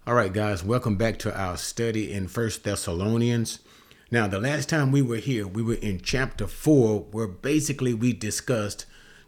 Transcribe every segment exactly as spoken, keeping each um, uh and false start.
All right, guys, welcome back to our study in First Thessalonians. Now, the last time we were here, we were in chapter four, where basically we discussed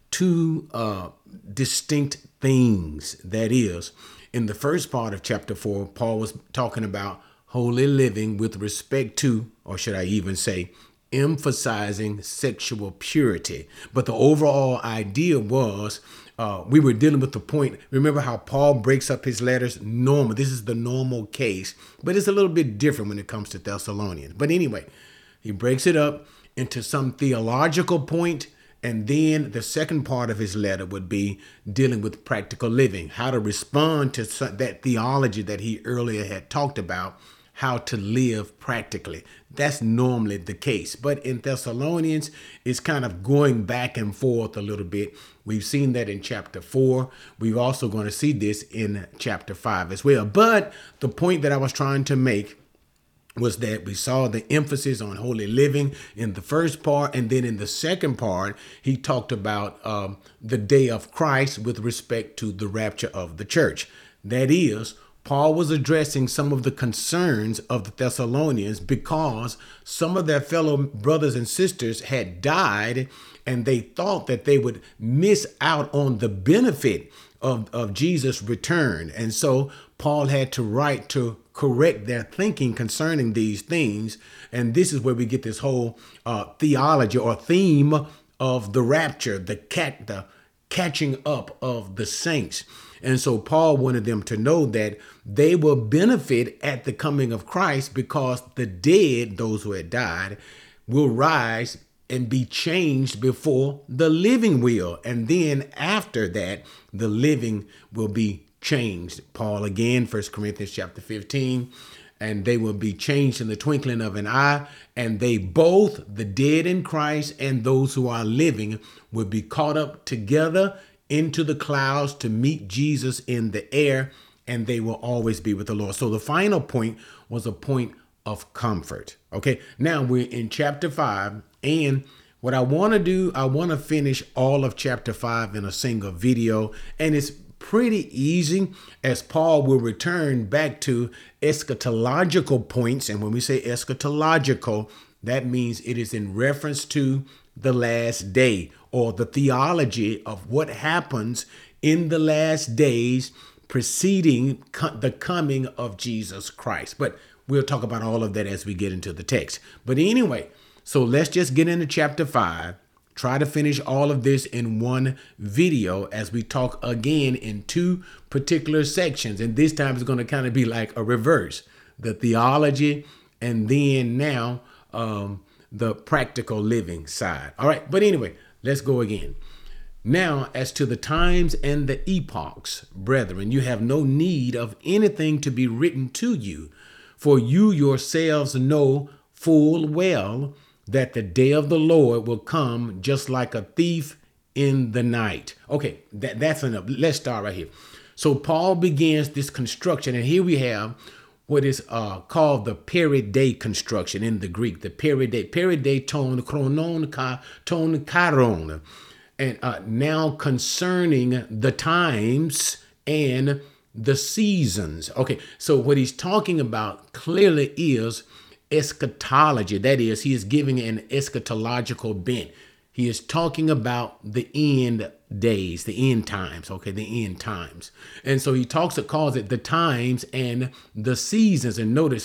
two uh, distinct things. That is, in the first part of chapter four, Paul was talking about holy living with respect to, or should I even say, emphasizing sexual purity. But the overall idea was uh, we were dealing with the point. Remember how Paul breaks up his letters? Normal. This is the normal case, but it's a little bit different when it comes to Thessalonians. But anyway, he breaks it up into some theological point, and then the second part of his letter would be dealing with practical living, how to respond to that theology that he earlier had talked about, how to live practically. That's normally the case. But in Thessalonians, it's kind of going back and forth a little bit. We've seen that in chapter four. We're also going to see this in chapter five as well. But the point that I was trying to make was that we saw the emphasis on holy living in the first part, and then in the second part, he talked about um, the day of Christ with respect to the rapture of the church. That is, Paul was addressing some of the concerns of the Thessalonians because some of their fellow brothers and sisters had died, and they thought that they would miss out on the benefit of, of Jesus' return. And so Paul had to write to correct their thinking concerning these things. And this is where we get this whole uh, theology or theme of the rapture, the cat, the catching up of the saints. And so Paul wanted them to know that they will benefit at the coming of Christ because the dead, those who had died, will rise and be changed before the living will. And then after that, the living will be changed. Paul again, First Corinthians chapter fifteen, and they will be changed in the twinkling of an eye. And they both, the dead in Christ and those who are living, will be caught up together into the clouds to meet Jesus in the air, and they will always be with the Lord. So the final point was a point of comfort. Okay, now we're in chapter five, and what I want to do, I want to finish all of chapter five in a single video, and it's pretty easy as Paul will return back to eschatological points. And when we say eschatological, that means it is in reference to the last day, or the theology of what happens in the last days preceding co- the coming of Jesus Christ. But we'll talk about all of that as we get into the text. But anyway, so let's just get into chapter five. Try to finish all of this in one video as we talk again in two particular sections. And this time it's going to kind of be like a reverse, the theology, and then now um, the practical living side. All right. But anyway, let's go again. Now, as to the times and the epochs, brethren, you have no need of anything to be written to you, for you yourselves know full well that the day of the Lord will come just like a thief in the night. Okay, that, that's enough. Let's start right here. So Paul begins this construction, and here we have what is uh, called the periday construction in the Greek, the periday, periday ton, chronon, ka, ton, charon. And uh, now concerning the times and the seasons. Okay, so what he's talking about clearly is eschatology. That is, he is giving an eschatological bent. He is talking about the end days, the end times. Okay, the end times. And so he talks, it calls it the times and the seasons. And notice,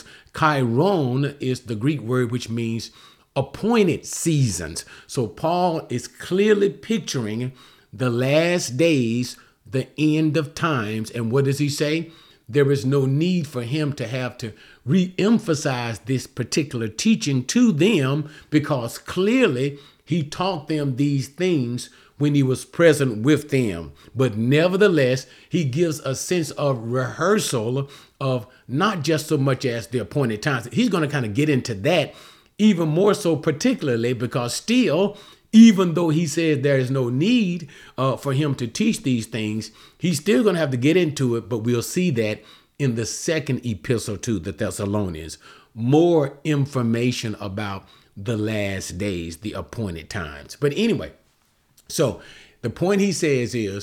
chiron is the Greek word which means appointed seasons. So Paul is clearly picturing the last days, the end of times. And what does he say? There is no need for him to have to re-emphasize this particular teaching to them, because clearly he taught them these things when he was present with them. But nevertheless, he gives a sense of rehearsal of not just so much as the appointed times. He's going to kind of get into that even more so, particularly because still, even though he says there is no need uh, for him to teach these things, he's still going to have to get into it. But we'll see that in the second epistle to the Thessalonians, more information about the last days, the appointed times. But anyway, so the point he says is,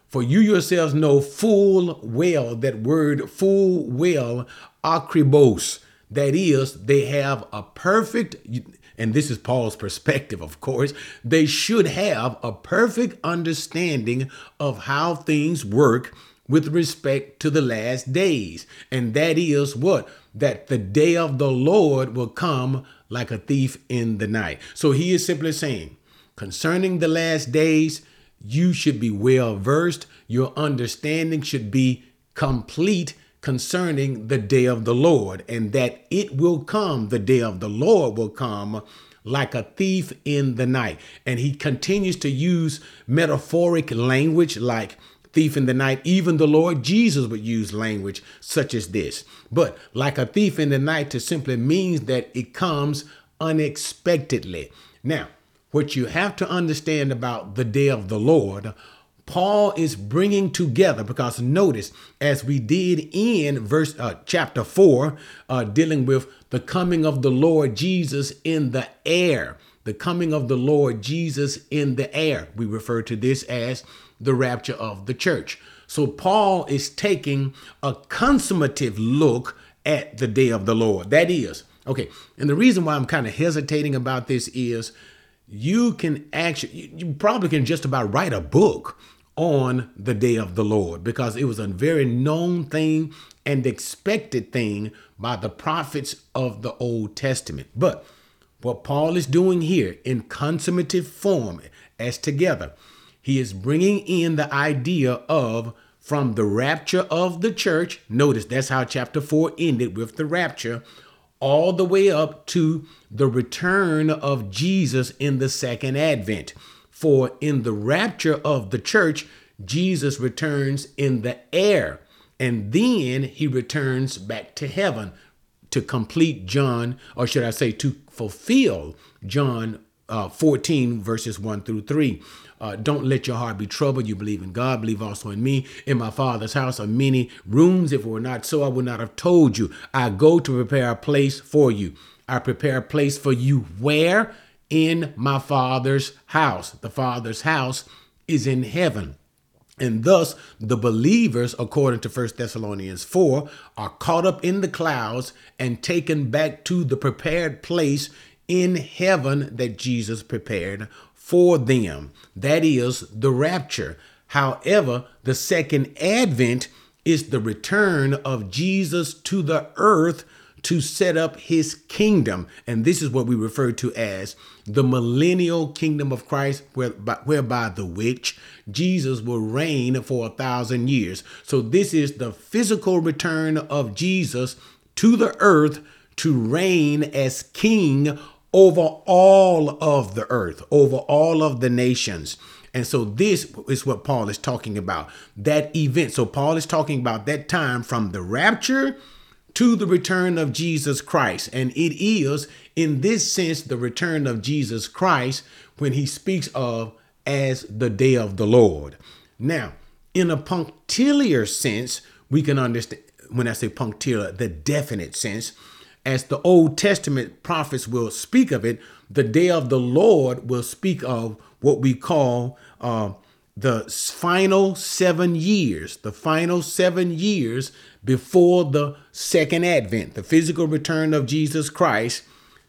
For you yourselves know full well, that word full well, akribos, that is, they have a perfect, and this is Paul's perspective, of course, they should have a perfect understanding of how things work with respect to the last days. And that is what? That the day of the Lord will come like a thief in the night. So he is simply saying, concerning the last days, you should be well versed. Your understanding should be complete concerning the day of the Lord, and that it will come, the day of the Lord will come like a thief in the night. And he continues to use metaphoric language like thief in the night. Even the Lord Jesus would use language such as this. But like a thief in the night to simply means that it comes unexpectedly. Now, what you have to understand about the day of the Lord, Paul is bringing together, because notice, as we did in verse uh, chapter four, uh, dealing with the coming of the Lord Jesus in the air, the coming of the Lord Jesus in the air. We refer to this as the rapture of the church. So Paul is taking a consummative look at the day of the Lord. That is, okay. And the reason why I'm kind of hesitating about this is you can actually, you probably can just about write a book on the day of the Lord, because it was a very known thing and expected thing by the prophets of the Old Testament. But what Paul is doing here in consummative form as together, he is bringing in the idea of from the rapture of the church. Notice that's how chapter four ended, with the rapture, all the way up to the return of Jesus in the second advent. For in the rapture of the church, Jesus returns in the air, and then he returns back to heaven to complete John, or should I say to fulfill John uh, fourteen, verses one through three. Uh, don't let your heart be troubled. You believe in God, believe also in me. In my Father's house are many rooms. If it were not so, I would not have told you. I go to prepare a place for you. I prepare a place for you where? In my Father's house. The Father's house is in heaven. And thus the believers, according to First Thessalonians four, are caught up in the clouds and taken back to the prepared place in heaven that Jesus prepared for them. That is the rapture. However, the second advent is the return of Jesus to the earth to set up his kingdom. And this is what we refer to as the millennial kingdom of Christ, whereby, whereby the which Jesus will reign for a thousand years. So this is the physical return of Jesus to the earth to reign as king over all of the earth, over all of the nations. And so this is what Paul is talking about, that event. So Paul is talking about that time from the rapture to the return of Jesus Christ. And it is, in this sense, the return of Jesus Christ when he speaks of as the day of the Lord. Now, in a punctiliar sense, we can understand, when I say punctiliar, the definite sense, as the Old Testament prophets will speak of it, the day of the Lord will speak of what we call uh, the final seven years, the final seven years before the second advent, the physical return of Jesus Christ,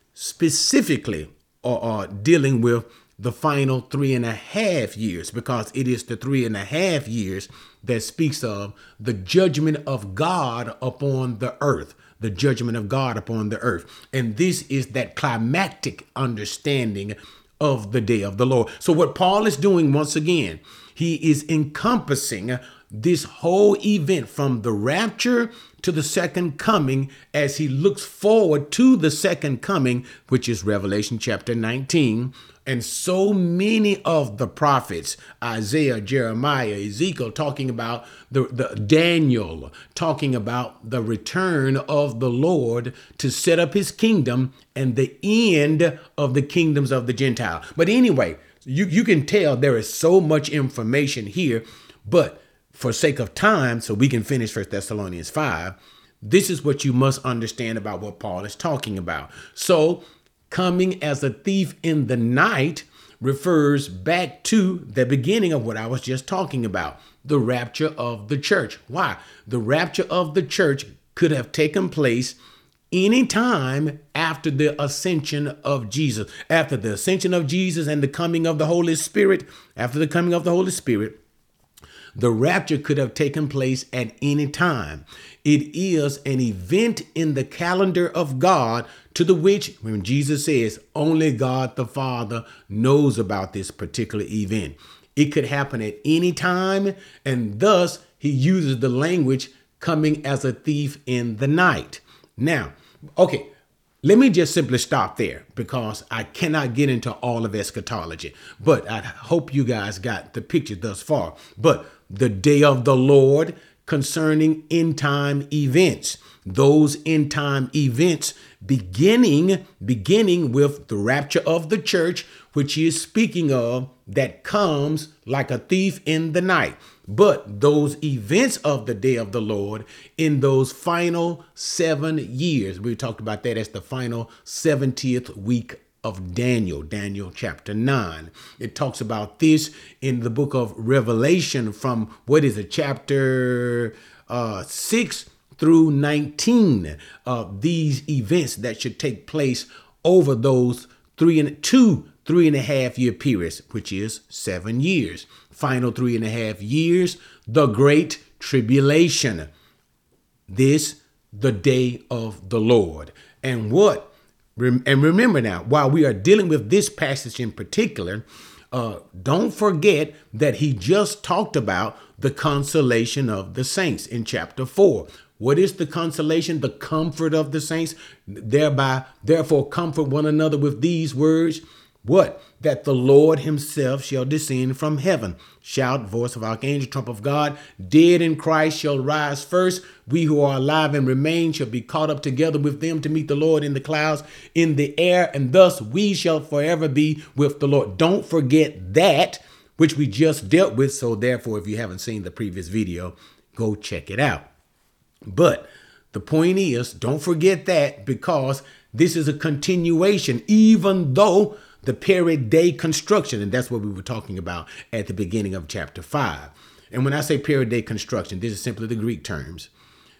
specifically or, or dealing with the final three and a half years, because it is the three and a half years that speaks of the judgment of God upon the earth, the judgment of God upon the earth. And this is that climactic understanding of the day of the Lord. So what Paul is doing, once again, he is encompassing this whole event from the rapture to the second coming as he looks forward to the second coming, which is Revelation chapter nineteen. And so many of the prophets, Isaiah, Jeremiah, Ezekiel, talking about the, the Daniel, talking about the return of the Lord to set up his kingdom and the end of the kingdoms of the Gentile. But anyway, you, you can tell there is so much information here, but for sake of time, so we can finish First Thessalonians five, this is what you must understand about what Paul is talking about. So coming as a thief in the night refers back to the beginning of what I was just talking about, the rapture of the church. Why? The rapture of the church could have taken place anytime after the ascension of Jesus. After the ascension of Jesus and the coming of the Holy Spirit, after the coming of the Holy Spirit, the rapture could have taken place at any time. It is an event in the calendar of God, to the which, when Jesus says, only God the Father knows about this particular event. It could happen at any time, and thus he uses the language coming as a thief in the night. Now, okay, let me just simply stop there because I cannot get into all of eschatology, but I hope you guys got the picture thus far. But the day of the Lord concerning end time events, those end time events beginning, beginning with the rapture of the church, which he is speaking of, that comes like a thief in the night. But those events of the day of the Lord in those final seven years, we talked about that as the final seventieth week of Daniel, Daniel chapter nine. It talks about this in the book of Revelation from, what is it, chapter uh, six through nineteen of these events that should take place over those three and two, three and a half year periods, which is seven years. Final three and a half years, the great tribulation. This, the day of the Lord. And what? And remember now, while we are dealing with this passage in particular, uh, don't forget that he just talked about the consolation of the saints in chapter four. What is the consolation? The comfort of the saints. Thereby, therefore, comfort one another with these words. What? That the Lord himself shall descend from heaven. Shout, voice of archangel, trump of God. Dead in Christ shall rise first. We who are alive and remain shall be caught up together with them to meet the Lord in the clouds in the air. And thus we shall forever be with the Lord. Don't forget that, which we just dealt with. So therefore, if you haven't seen the previous video, go check it out. But the point is, don't forget that, because this is a continuation, even though the period day construction, and that's what we were talking about at the beginning of chapter five. And when I say period day construction, this is simply the Greek terms.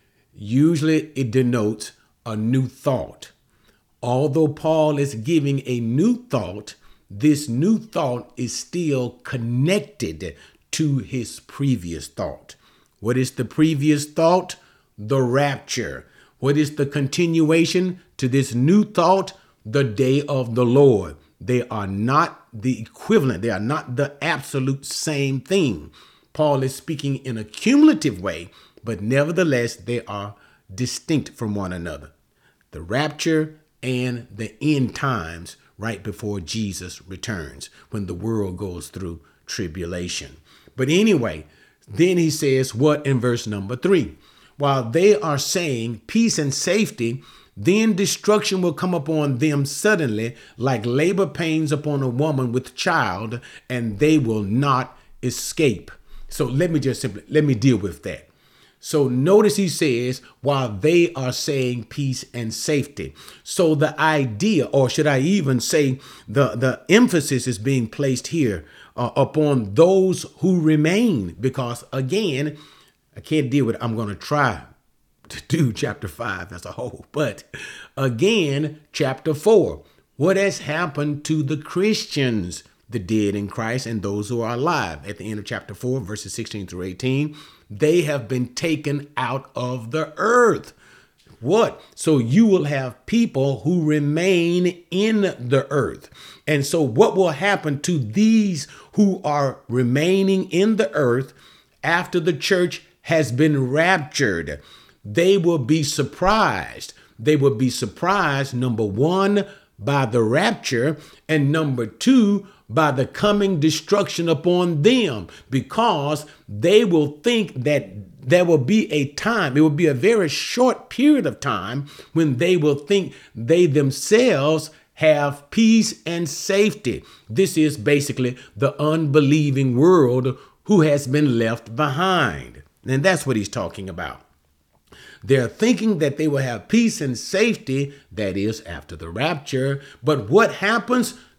Usually it denotes a new thought. Although Paul is giving a new thought, this new thought is still connected to his previous thought. What is the previous thought? The rapture. What is the continuation to this new thought? The day of the Lord. They are not the equivalent. They are not the absolute same thing. Paul is speaking in a cumulative way, but nevertheless, they are distinct from one another. The rapture and the end times right before Jesus returns, when the world goes through tribulation. But anyway, then he says what in verse number three? While they are saying peace and safety, then destruction will come upon them suddenly, like labor pains upon a woman with child, and they will not escape. So let me just simply, let me deal with that. So notice he says, while they are saying peace and safety. So the idea, or should I even say the, the emphasis is being placed here uh, upon those who remain, because again, I can't deal with it. I'm going to try to do chapter five as a whole. But again, chapter four, what has happened to the Christians, the dead in Christ, and those who are alive? At the end of chapter four, verses sixteen through eighteen, they have been taken out of the earth. What? So you will have people who remain in the earth. And so what will happen to these who are remaining in the earth after the church has been raptured? They will be surprised. They will be surprised, number one, by the rapture, and number two, by the coming destruction upon them, because they will think that there will be a time, it will be a very short period of time when they will think they themselves have peace and safety. This is basically the unbelieving world who has been left behind. And that's what he's talking about. They're thinking that they will have peace and safety, that is, after the rapture. But what happens?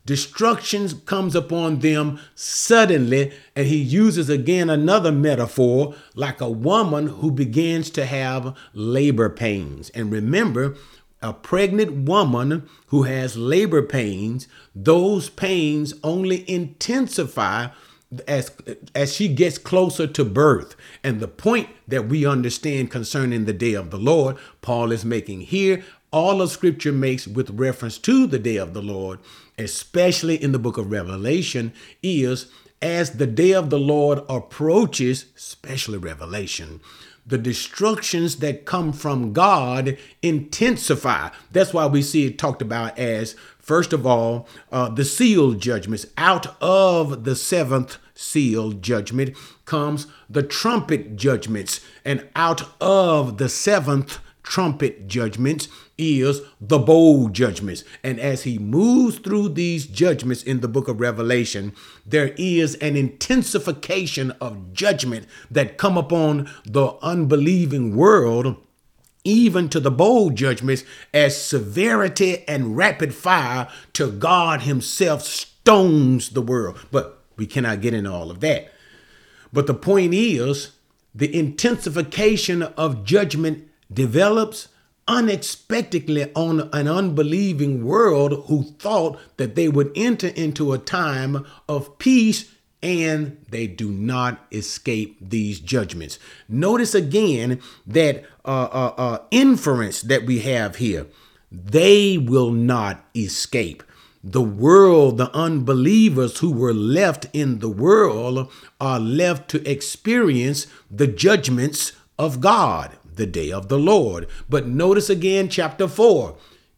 Destruction comes upon them suddenly, and he uses again another metaphor, like a woman who begins to have labor pains. And remember, a pregnant woman who has labor pains, those pains only intensify as as she gets closer to birth. And the point that we understand concerning the day of the Lord, Paul is making here, all of Scripture makes with reference to the day of the Lord, especially in the book of Revelation, is as the day of the Lord approaches, especially Revelation, the destructions that come from God intensify. That's why we see it talked about as, first of all, uh, the seal judgments. Out of the seventh seal judgment comes the trumpet judgments. And out of the seventh trumpet judgments is the bowl judgments. And as he moves through these judgments in the book of Revelation, there is an intensification of judgment that come upon the unbelieving world, even to the bowl judgments, as severity and rapid fire to God himself stones the world. But we cannot get into all of that. But the point is, the intensification of judgment develops unexpectedly on an unbelieving world who thought that they would enter into a time of peace, and they do not escape these judgments. Notice again that uh, uh, uh, inference that we have here. They will not escape. The world, the unbelievers who were left in the world, are left to experience the judgments of God, the day of the Lord. But notice again, chapter four,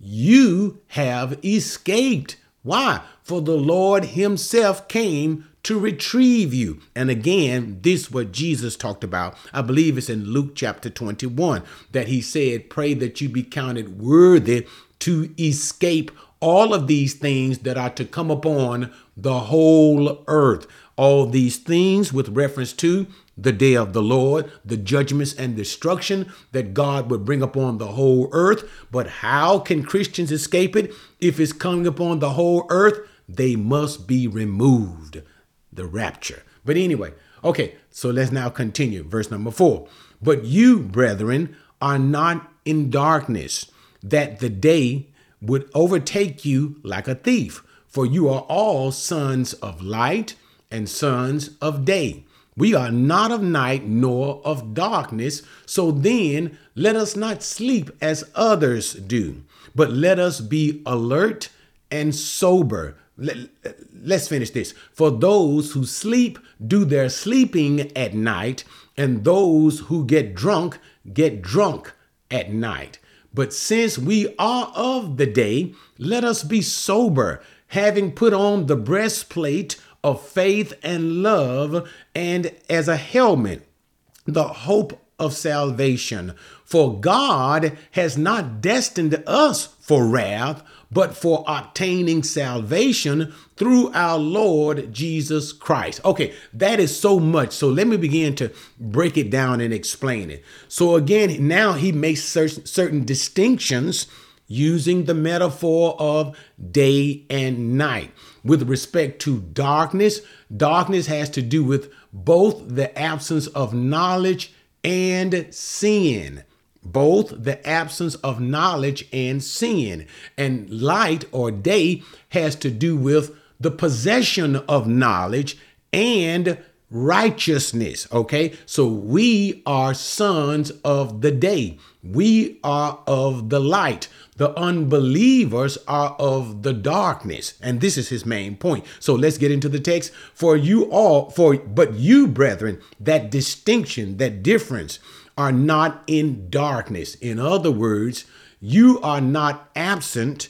you have escaped. Why? For the Lord himself came to retrieve you. And again, this is what Jesus talked about. I believe it's in Luke chapter twenty-one, that he said, pray that you be counted worthy to escape all of these things that are to come upon the whole earth. All these things with reference to the day of the Lord, the judgments and destruction that God would bring upon the whole earth. But how can Christians escape it? If it's coming upon the whole earth, they must be removed. The rapture. But anyway, okay, so let's now continue. Verse number four. But you, brethren, are not in darkness, that the day would overtake you like a thief. For you are all sons of light and sons of day. We are not of night nor of darkness. So then let us not sleep as others do, but let us be alert and sober. Let, let's finish this. For those who sleep do their sleeping at night, and those who get drunk get drunk at night. But since we are of the day, let us be sober, having put on the breastplate of faith and love, and as a helmet, the hope of salvation. For God has not destined us for wrath, but for obtaining salvation through our Lord Jesus Christ. Okay, that is so much. So let me begin to break it down and explain it. So again, now he makes certain, certain distinctions using the metaphor of day and night. With respect to darkness, darkness has to do with both the absence of knowledge and sin. Both the absence of knowledge and sin. And light or day has to do with the possession of knowledge and righteousness. Okay, so we are sons of the day. We are of the light. The unbelievers are of the darkness. And this is his main point. So let's get into the text. For you all, for but you, brethren, that distinction, that difference, are not in darkness. In other words, you are not absent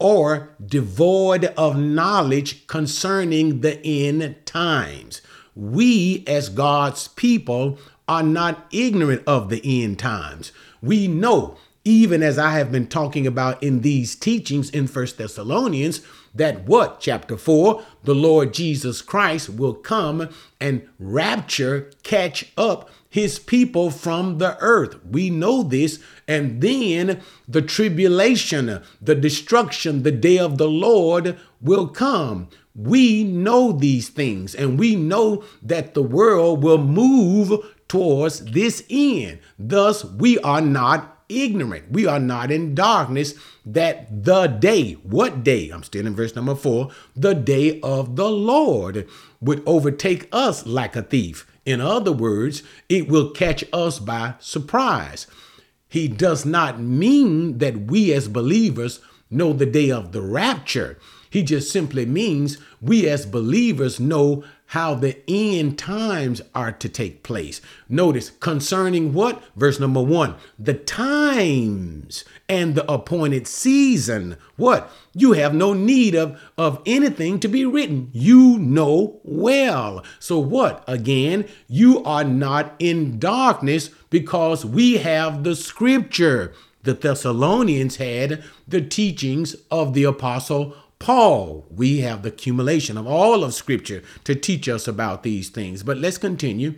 or devoid of knowledge concerning the end times. We, as God's people, are not ignorant of the end times. We know even as I have been talking about in these teachings in First Thessalonians, that what? Chapter four, the Lord Jesus Christ will come and rapture, catch up his people from the earth. We know this. And then the tribulation, the destruction, the day of the Lord will come. We know these things, and we know that the world will move towards this end. Thus, we are not ignorant. We are not in darkness that the day, what day? I'm still in verse number four. The day of the Lord would overtake us like a thief. In other words, it will catch us by surprise. He does not mean that we as believers know the day of the rapture. He just simply means we as believers know how the end times are to take place. Notice concerning what? Verse number one, the times and the appointed season. What? You have no need of, of anything to be written. You know well. So what? Again, you are not in darkness because we have the scripture. The Thessalonians had the teachings of the apostle Paul. We have the accumulation of all of scripture to teach us about these things. But let's continue.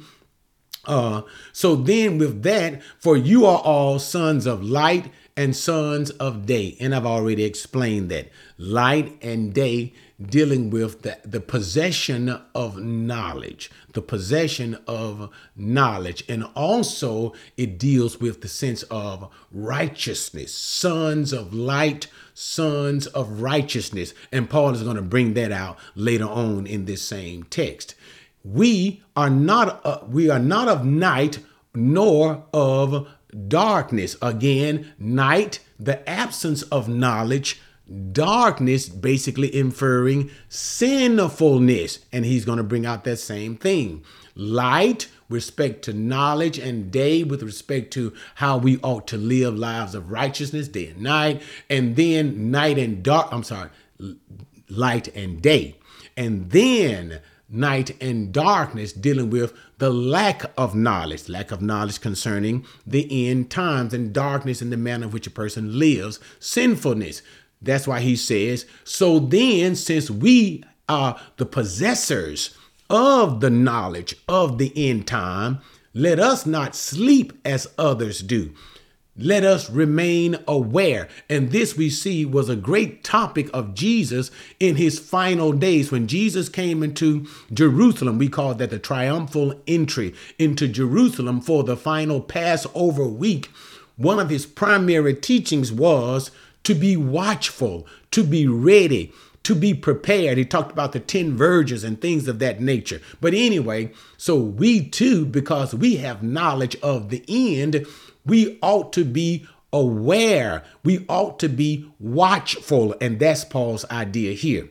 Uh, so then with that, for you are all sons of light and sons of day. And I've already explained that. Light and day dealing with the, the possession of knowledge, the possession of knowledge. And also it deals with the sense of righteousness, sons of light, sons of righteousness. And Paul is going to bring that out later on in this same text. We are not, uh, we are not of night nor of darkness. Again, night, the absence of knowledge, darkness, basically inferring sinfulness. And he's going to bring out that same thing. Light, respect to knowledge, and day with respect to how we ought to live lives of righteousness, day and night. And then night and dark, I'm sorry, light and day. And then night and darkness dealing with the lack of knowledge, lack of knowledge concerning the end times, and darkness in the manner in which a person lives, sinfulness. That's why he says, so then, since we are the possessors of the knowledge of the end time, let us not sleep as others do. Let us remain aware. And this we see was a great topic of Jesus in his final days. When Jesus came into Jerusalem, we call that the triumphal entry into Jerusalem for the final Passover week. One of his primary teachings was to be watchful, to be ready, to be prepared. He talked about the ten virgins and things of that nature. But anyway, so we too, because we have knowledge of the end, we ought to be aware. We ought to be watchful. And that's Paul's idea here.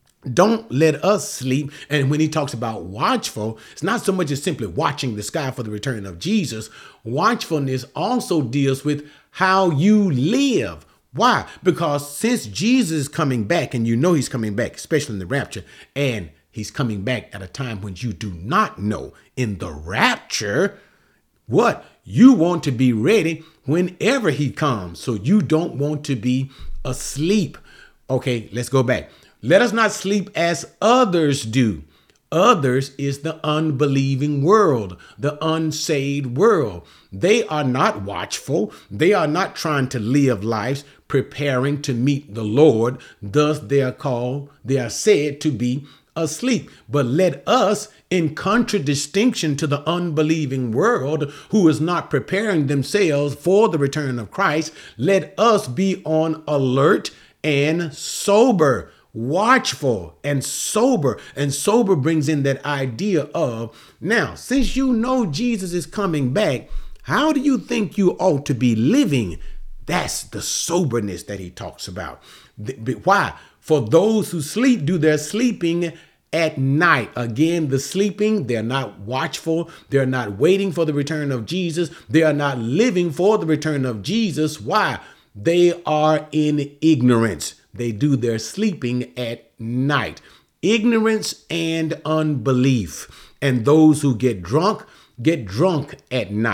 Don't let us sleep. And when he talks about watchful, it's not so much as simply watching the sky for the return of Jesus. Watchfulness also deals with how you live. Why? Because since Jesus is coming back, and you know he's coming back, especially in the rapture, and he's coming back at a time when you do not know. In the rapture, what? You want to be ready whenever he comes. So you don't want to be asleep. Okay, let's go back. Let us not sleep as others do. Others is the unbelieving world, the unsaved world. They are not watchful. They are not trying to live lives preparing to meet the Lord. Thus they are called, they are said to be asleep. But let us, in contradistinction to the unbelieving world who is not preparing themselves for the return of Christ, let us be on alert and sober. Watchful and sober. And sober brings in that idea of, now, since you know Jesus is coming back, how do you think you ought to be living? That's the soberness that he talks about. Why? For those who sleep, do their sleeping at night. Again, the sleeping, they're not watchful. They're not waiting for the return of Jesus. They are not living for the return of Jesus. Why? They are in ignorance. They do their sleeping at night. Ignorance and unbelief. And those who get drunk, get drunk at night.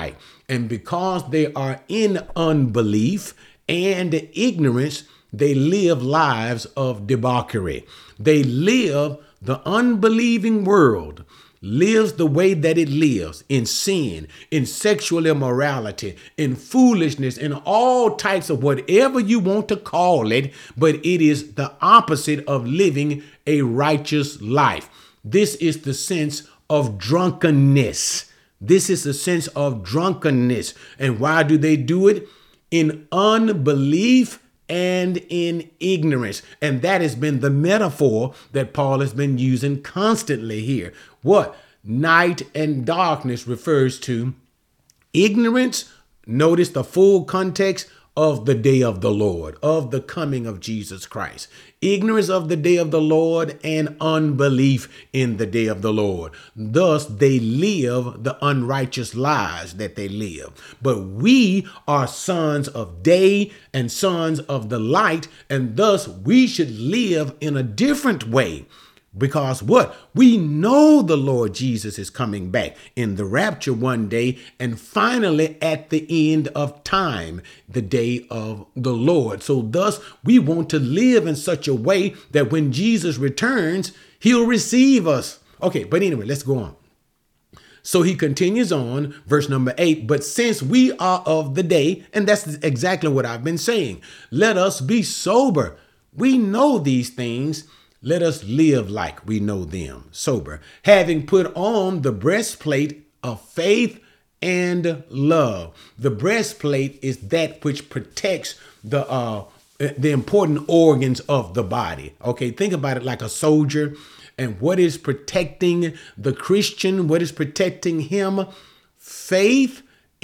And because they are in unbelief and ignorance, they live lives of debauchery. They live, the unbelieving world lives the way that it lives, in sin, in sexual immorality, in foolishness, in all types of whatever you want to call it, but it is the opposite of living a righteous life. This is the sense of drunkenness. This is the sense of drunkenness. And why do they do it? In unbelief and in ignorance. And that has been the metaphor that Paul has been using constantly here. What? Night and darkness refers to ignorance. Notice the full context of the day of the Lord, of the coming of Jesus Christ. Ignorance of the day of the Lord and unbelief in the day of the Lord. Thus, they live the unrighteous lives that they live. But we are sons of day and sons of the light, and thus we should live in a different way. Because what? We know the Lord Jesus is coming back in the rapture one day, and finally at the end of time, the day of the Lord. So thus we want to live in such a way that when Jesus returns, he'll receive us. Okay, but anyway, let's go on. So he continues on, verse number eight, but since we are of the day, and that's exactly what I've been saying, let us be sober. We know these things. Let us live like we know them, sober, having put on the breastplate of faith and love. The breastplate is that which protects the uh, the important organs of the body. Okay, think about it like a soldier. And what is protecting the Christian? What is protecting him? Faith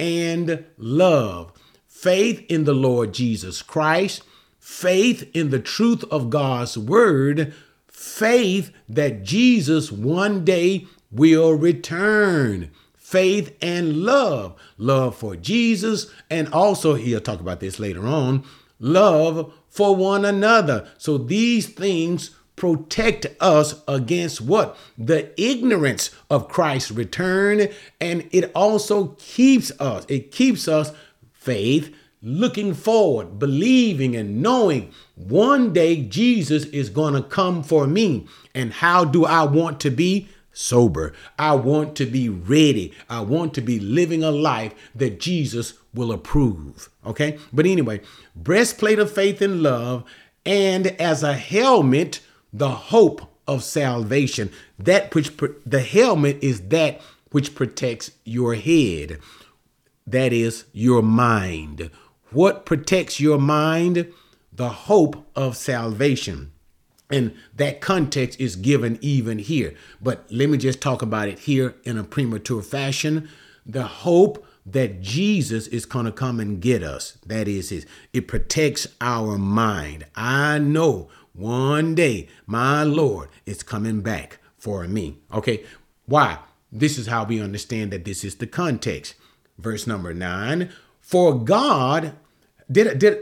and love. Faith in the Lord Jesus Christ. Faith in the truth of God's word. Faith that Jesus one day will return. Faith and love. Love for Jesus. And also, he'll talk about this later on, love for one another. So these things protect us against what? The ignorance of Christ's return. And it also keeps us, it keeps us faith, looking forward, believing and knowing one day Jesus is going to come for me. And how do I want to be? Sober. I want to be ready. I want to be living a life that Jesus will approve. Okay. But anyway, breastplate of faith and love, and as a helmet, the hope of salvation. That which the helmet is that which protects your head. That is your mind. What protects your mind? The hope of salvation. And that context is given even here. But let me just talk about it here in a premature fashion. The hope that Jesus is going to come and get us. That is his. It protects our mind. I know one day my Lord is coming back for me. Okay. Why? This is how we understand that this is the context. Verse number nine. For God did did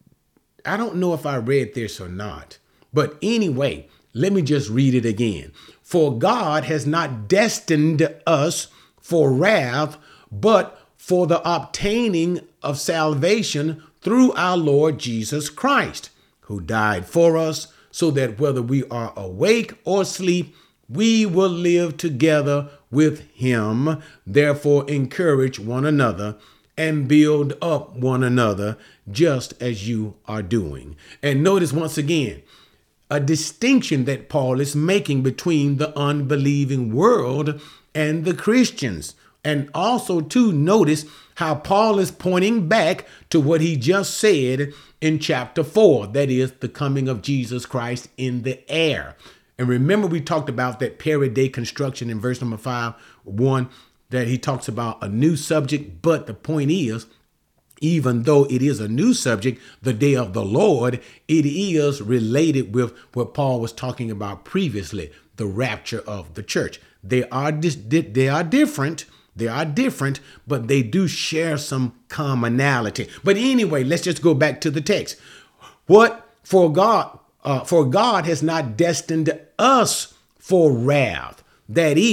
I don't know if I read this or not, but anyway, let me just read it again. For God has not destined us for wrath, but for the obtaining of salvation through our Lord Jesus Christ, who died for us, so that whether we are awake or asleep, we will live together with him. Therefore, encourage one another and build up one another, just as you are doing. And notice once again, a distinction that Paul is making between the unbelieving world and the Christians. And also to notice how Paul is pointing back to what he just said in chapter four, that is the coming of Jesus Christ in the air. And remember, we talked about that period construction in verse number five, one, that he talks about a new subject. But the point is, even though it is a new subject, the day of the Lord, it is related with what Paul was talking about previously, the rapture of the church. They are dis- they are different. They are different, but they do share some commonality. But anyway, let's just go back to the text. What? For God, uh, for God has not destined us for wrath. That is,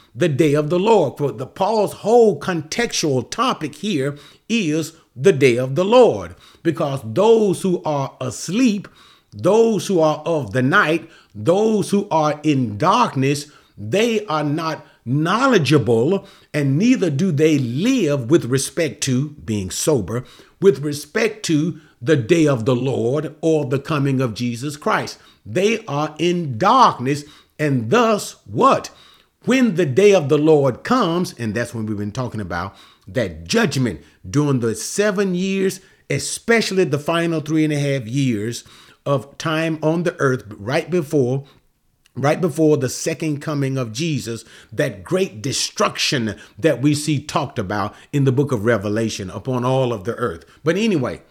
the day of the Lord. For the Paul's whole contextual topic here is the day of the Lord, because those who are asleep, those who are of the night, those who are in darkness, they are not knowledgeable, and neither do they live with respect to being sober, with respect to the day of the Lord or the coming of Jesus Christ. They are in darkness, and thus what? When the day of the Lord comes, and that's when we've been talking about that judgment during the seven years, especially the final three and a half years of time on the earth, right before right before the second coming of Jesus, that great destruction that we see talked about in the book of Revelation upon all of the earth. But anyway,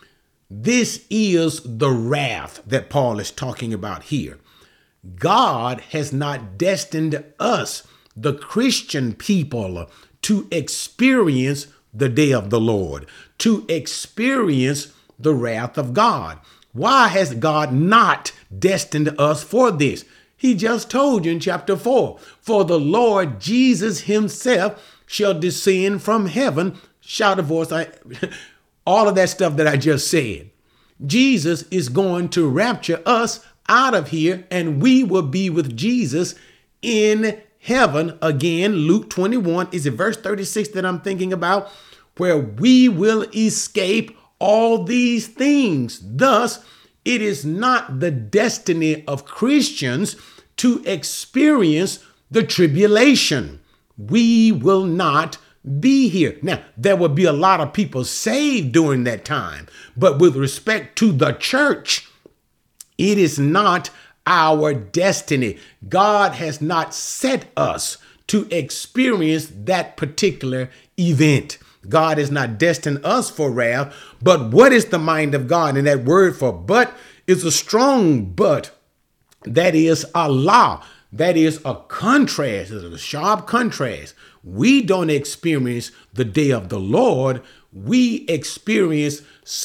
this is the wrath that Paul is talking about here. God has not destined us, the Christian people, to experience the day of the Lord, to experience the wrath of God. Why has God not destined us for this? He just told you in chapter four, for the Lord Jesus himself shall descend from heaven. Shout a voice. I, all of that stuff that I just said. Jesus is going to rapture us out of here, and we will be with Jesus in heaven. Again, Luke twenty-one, is it verse thirty-six that I'm thinking about? Where we will escape all these things. Thus, it is not the destiny of Christians to experience the tribulation. We will not be here. Now, there will be a lot of people saved during that time, but with respect to the church, it is not our destiny. God has not set us to experience that particular event. God has not destined us for wrath, but what is the mind of God? And that word for but is a strong but. That is Allah. That is a contrast, it's a sharp contrast. We don't experience the day of the Lord. We experience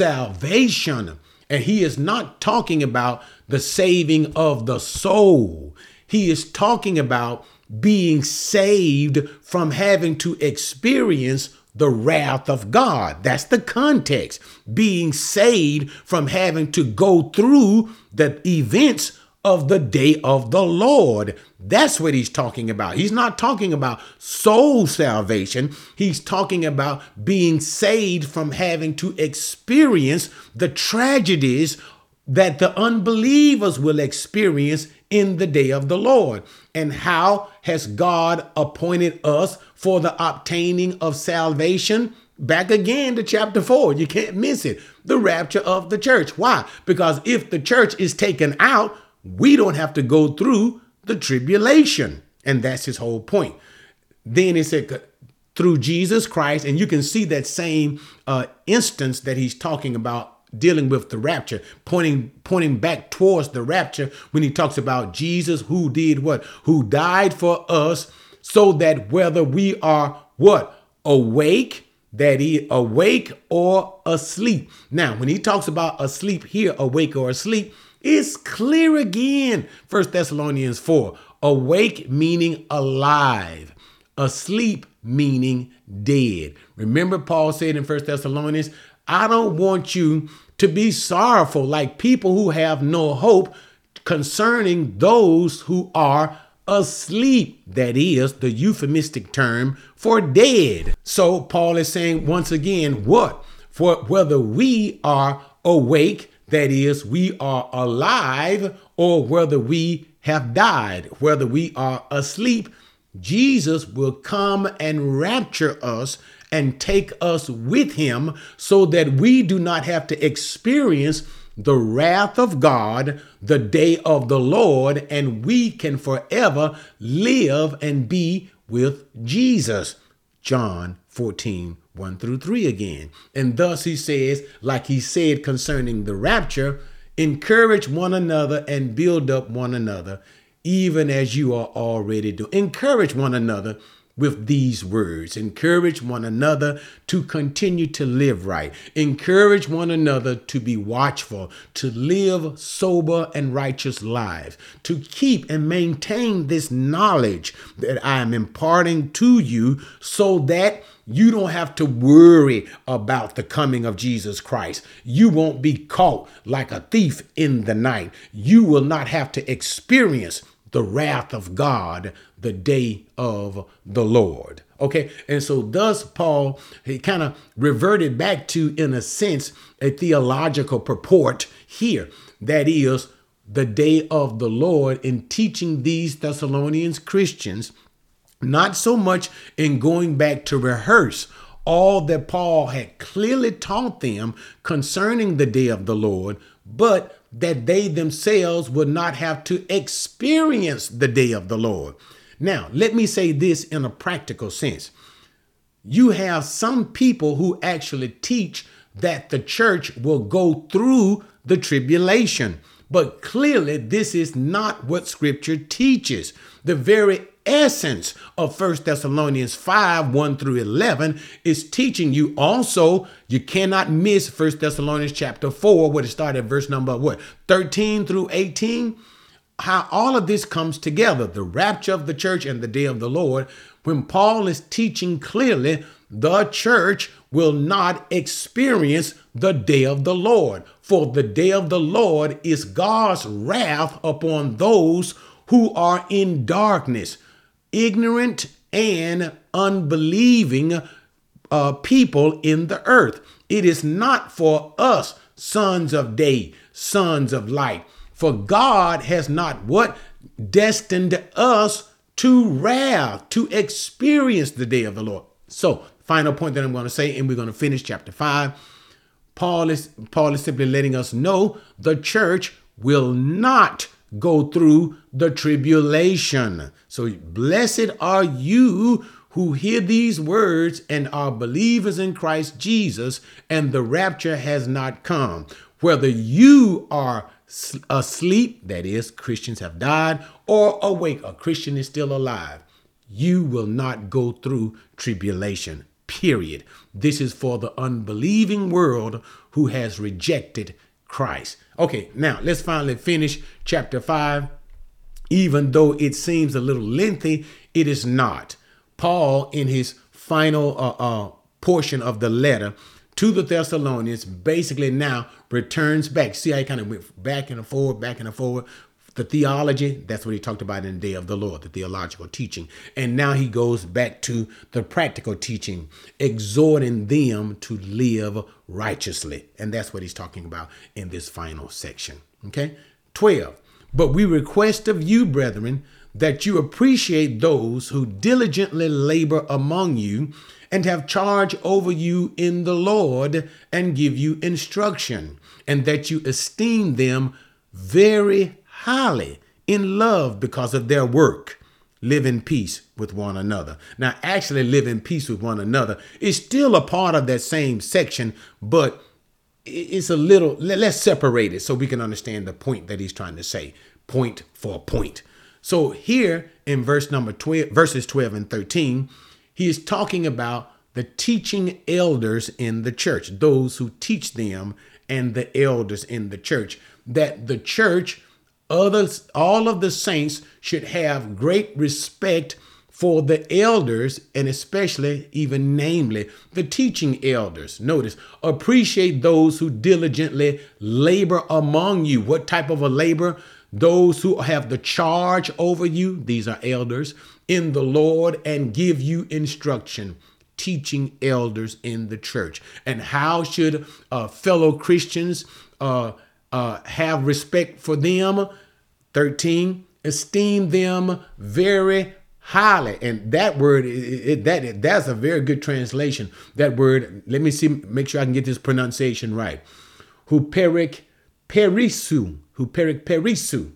salvation. And he is not talking about the saving of the soul. He is talking about being saved from having to experience the wrath of God. That's the context. Being saved from having to go through the events of the day of the Lord. That's what he's talking about. He's not talking about soul salvation. He's talking about being saved from having to experience the tragedies that the unbelievers will experience in the day of the Lord. And how has God appointed us for the obtaining of salvation? Back again to chapter four. You can't miss it. The rapture of the church. Why? Because if the church is taken out, we don't have to go through the tribulation. And that's his whole point. Then he said, through Jesus Christ, and you can see that same uh, instance that he's talking about dealing with the rapture, pointing pointing back towards the rapture when he talks about Jesus who did what? Who died for us, so that whether we are what? Awake, that he awake or asleep. Now, when he talks about asleep here, awake or asleep, it's clear again. First Thessalonians four, awake meaning alive, asleep meaning dead. Remember, Paul said in First Thessalonians, I don't want you to be sorrowful like people who have no hope concerning those who are asleep. That is the euphemistic term for dead. So Paul is saying once again, what? For whether we are awake, that is, we are alive, or whether we have died, whether we are asleep, Jesus will come and rapture us and take us with him, so that we do not have to experience the wrath of God, the day of the Lord, and we can forever live and be with Jesus. John fourteen, one through three again. And thus he says, like he said concerning the rapture, encourage one another and build up one another, even as you are already doing. Encourage one another with these words. Encourage one another to continue to live right. Encourage one another to be watchful, to live sober and righteous lives, to keep and maintain this knowledge that I am imparting to you, so that you don't have to worry about the coming of Jesus Christ. You won't be caught like a thief in the night. You will not have to experience the wrath of God the day of the Lord. Okay. And so thus Paul, he kind of reverted back to, in a sense, a theological purport here. That is the day of the Lord, in teaching these Thessalonians Christians, not so much in going back to rehearse all that Paul had clearly taught them concerning the day of the Lord, but that they themselves would not have to experience the day of the Lord. Now, let me say this in a practical sense. You have some people who actually teach that the church will go through the tribulation, but clearly this is not what Scripture teaches. The very essence of First Thessalonians five, one through eleven is teaching you also, you cannot miss First Thessalonians chapter four, where it started at verse number what, thirteen through eighteen, how all of this comes together, the rapture of the church and the day of the Lord, when Paul is teaching clearly the church will not experience the day of the Lord. For the day of the Lord is God's wrath upon those who are in darkness, ignorant and unbelieving uh, people in the earth. It is not for us, sons of day, sons of light. For God has not what? Destined us to wrath, to experience the day of the Lord. So, final point that I'm going to say, and we're going to finish chapter five. Paul is, Paul is simply letting us know the church will not go through the tribulation. So blessed are you who hear these words and are believers in Christ Jesus, and the rapture has not come. Whether you are asleep, that is, Christians have died, or awake, a Christian is still alive, you will not go through tribulation, period. This is for the unbelieving world who has rejected Christ. Okay, now let's finally finish chapter five. Even though it seems a little lengthy, it is not. Paul, in his final uh, uh, portion of the letter to the Thessalonians, basically now returns back. See how he kind of went back and forward, back and forward. The theology, that's what he talked about in the day of the Lord, the theological teaching. And now he goes back to the practical teaching, exhorting them to live righteously. And that's what he's talking about in this final section. Okay. twelve. But we request of you, brethren, that you appreciate those who diligently labor among you and have charge over you in the Lord and give you instruction, and that you esteem them very highly in love because of their work. Live in peace with one another. Now, actually live in peace with one another is still a part of that same section, but it's a little, let's separate it so we can understand the point that he's trying to say, point for point. So here in verse number twelve, verses twelve and thirteen, he is talking about the teaching elders in the church, those who teach them, and the elders in the church, that the church, others, all of the saints should have great respect for the elders, and especially, even namely, the teaching elders. Notice, appreciate those who diligently labor among you. What type of a labor? Those who have the charge over you, these are elders, in the Lord, and give you instruction. Teaching elders in the church. And how should uh, fellow Christians uh, uh, have respect for them? thirteen, esteem them very highly. And that word, it, it, that that's a very good translation. That word, let me see, make sure I can get this pronunciation right. Huperik perisu, huperik perisu.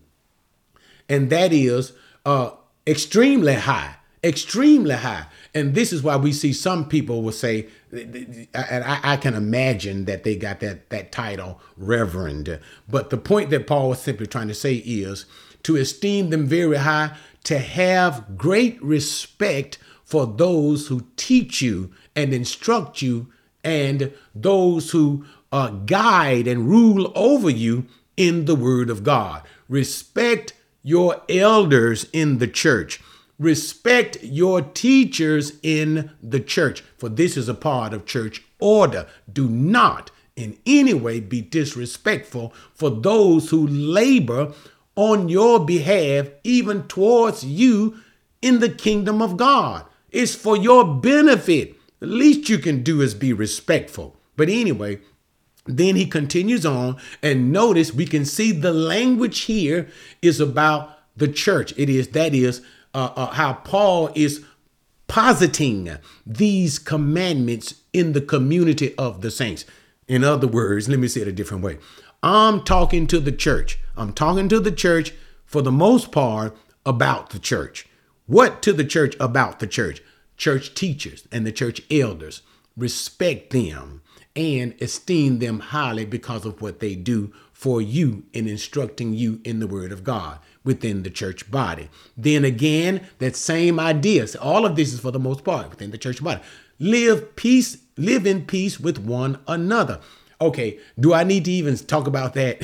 And that is uh, extremely high, extremely high. And this is why we see some people will say, and I, I can imagine that they got that, that title, reverend. But the point that Paul was simply trying to say is to esteem them very high, to have great respect for those who teach you and instruct you and those who uh, guide and rule over you in the word of God. Respect your elders in the church. Respect your teachers in the church, for this is a part of church order. Do not in any way be disrespectful for those who labor on your behalf, even towards you in the kingdom of God. It's for your benefit. The least you can do is be respectful. But anyway, then he continues on, and notice we can see the language here is about the church. It is, that is, uh, uh, how Paul is positing these commandments in the community of the saints. In other words, let me say it a different way. I'm talking to the church. I'm talking to the church for the most part about the church. What to the church about the church? Church teachers and the church elders. Respect them and esteem them highly because of what they do for you in instructing you in the word of God within the church body. Then again, that same idea. So all of this is for the most part within the church body. Live peace, live in peace with one another. Okay, do I need to even talk about that?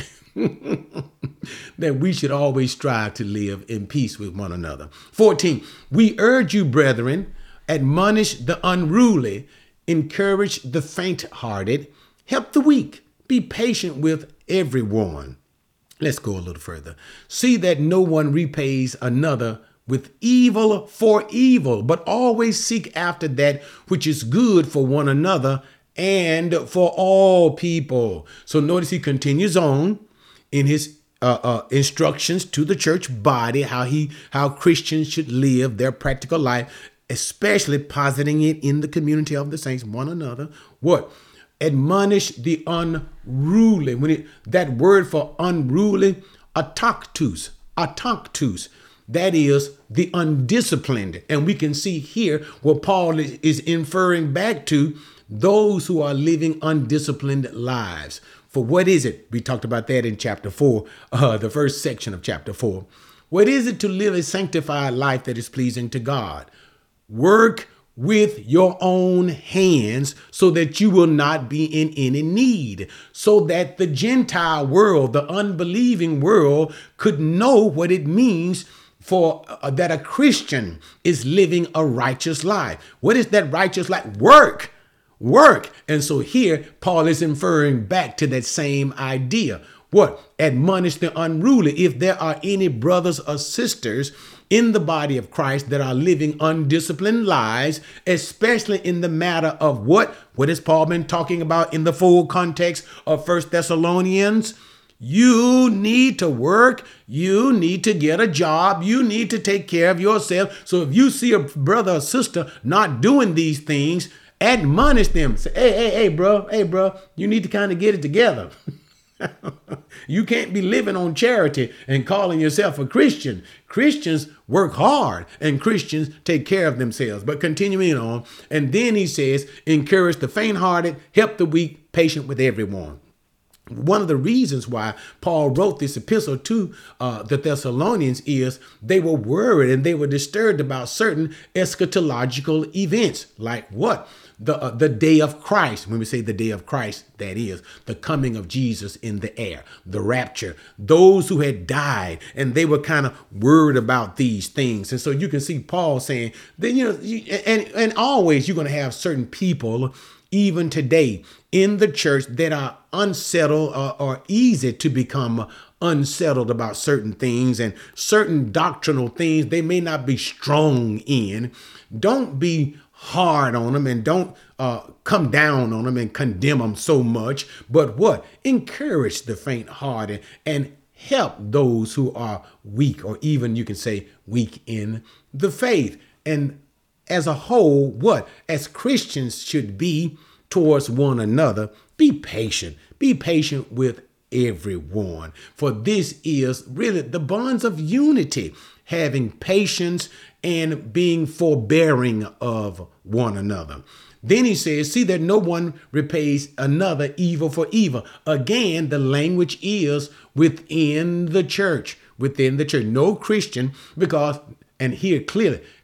That we should always strive to live in peace with one another. fourteen, we urge you, brethren, admonish the unruly, encourage the faint-hearted, help the weak, be patient with everyone. Let's go a little further. See that no one repays another with evil for evil, but always seek after that which is good for one another and for all people. So notice he continues on in his uh, uh, instructions to the church body, how he, how Christians should live their practical life, especially positing it in the community of the saints, one another. What? Admonish the unruly. When it, that word for unruly, atoktus, atoktus, that is the undisciplined. And we can see here what Paul is, is inferring back to those who are living undisciplined lives. For what is it? We talked about that in chapter four, uh, the first section of chapter four. What is it to live a sanctified life that is pleasing to God? Work with your own hands so that you will not be in any need, so that the Gentile world, the unbelieving world, could know what it means for uh, that a Christian is living a righteous life. What is that righteous life? Work. Work. And so here, Paul is inferring back to that same idea. What? Admonish the unruly. If there are any brothers or sisters in the body of Christ that are living undisciplined lives, especially in the matter of what? What has Paul been talking about in the full context of First Thessalonians? You need to work. You need to get a job. You need to take care of yourself. So if you see a brother or sister not doing these things, admonish them. Say, hey, hey, hey, bro, hey, bro, you need to kind of get it together. You can't be living on charity and calling yourself a Christian. Christians work hard and Christians take care of themselves. But continuing on, and then he says, encourage the faint-hearted, help the weak, patient with everyone. One of the reasons why Paul wrote this epistle to uh, the Thessalonians is they were worried and they were disturbed about certain eschatological events. Like what? The, uh, the day of Christ. When we say the day of Christ, that is the coming of Jesus in the air, the rapture, those who had died, and they were kind of worried about these things. And so you can see Paul saying that, you know, you, and, and always you're going to have certain people, even today in the church, that are unsettled or, or easy to become unsettled about certain things and certain doctrinal things they may not be strong in. Don't be hard on them and don't uh, come down on them and condemn them so much. But what? Encourage the faint-hearted and help those who are weak, or even you can say weak in the faith. And as a whole, what? As Christians should be towards one another, be patient. Be patient with everyone. For this is really the bonds of unity, having patience and being forbearing of one another. Then he says, see that no one repays another evil for evil. Again, the language is within the church, within the church. No Christian, because, and here clearly,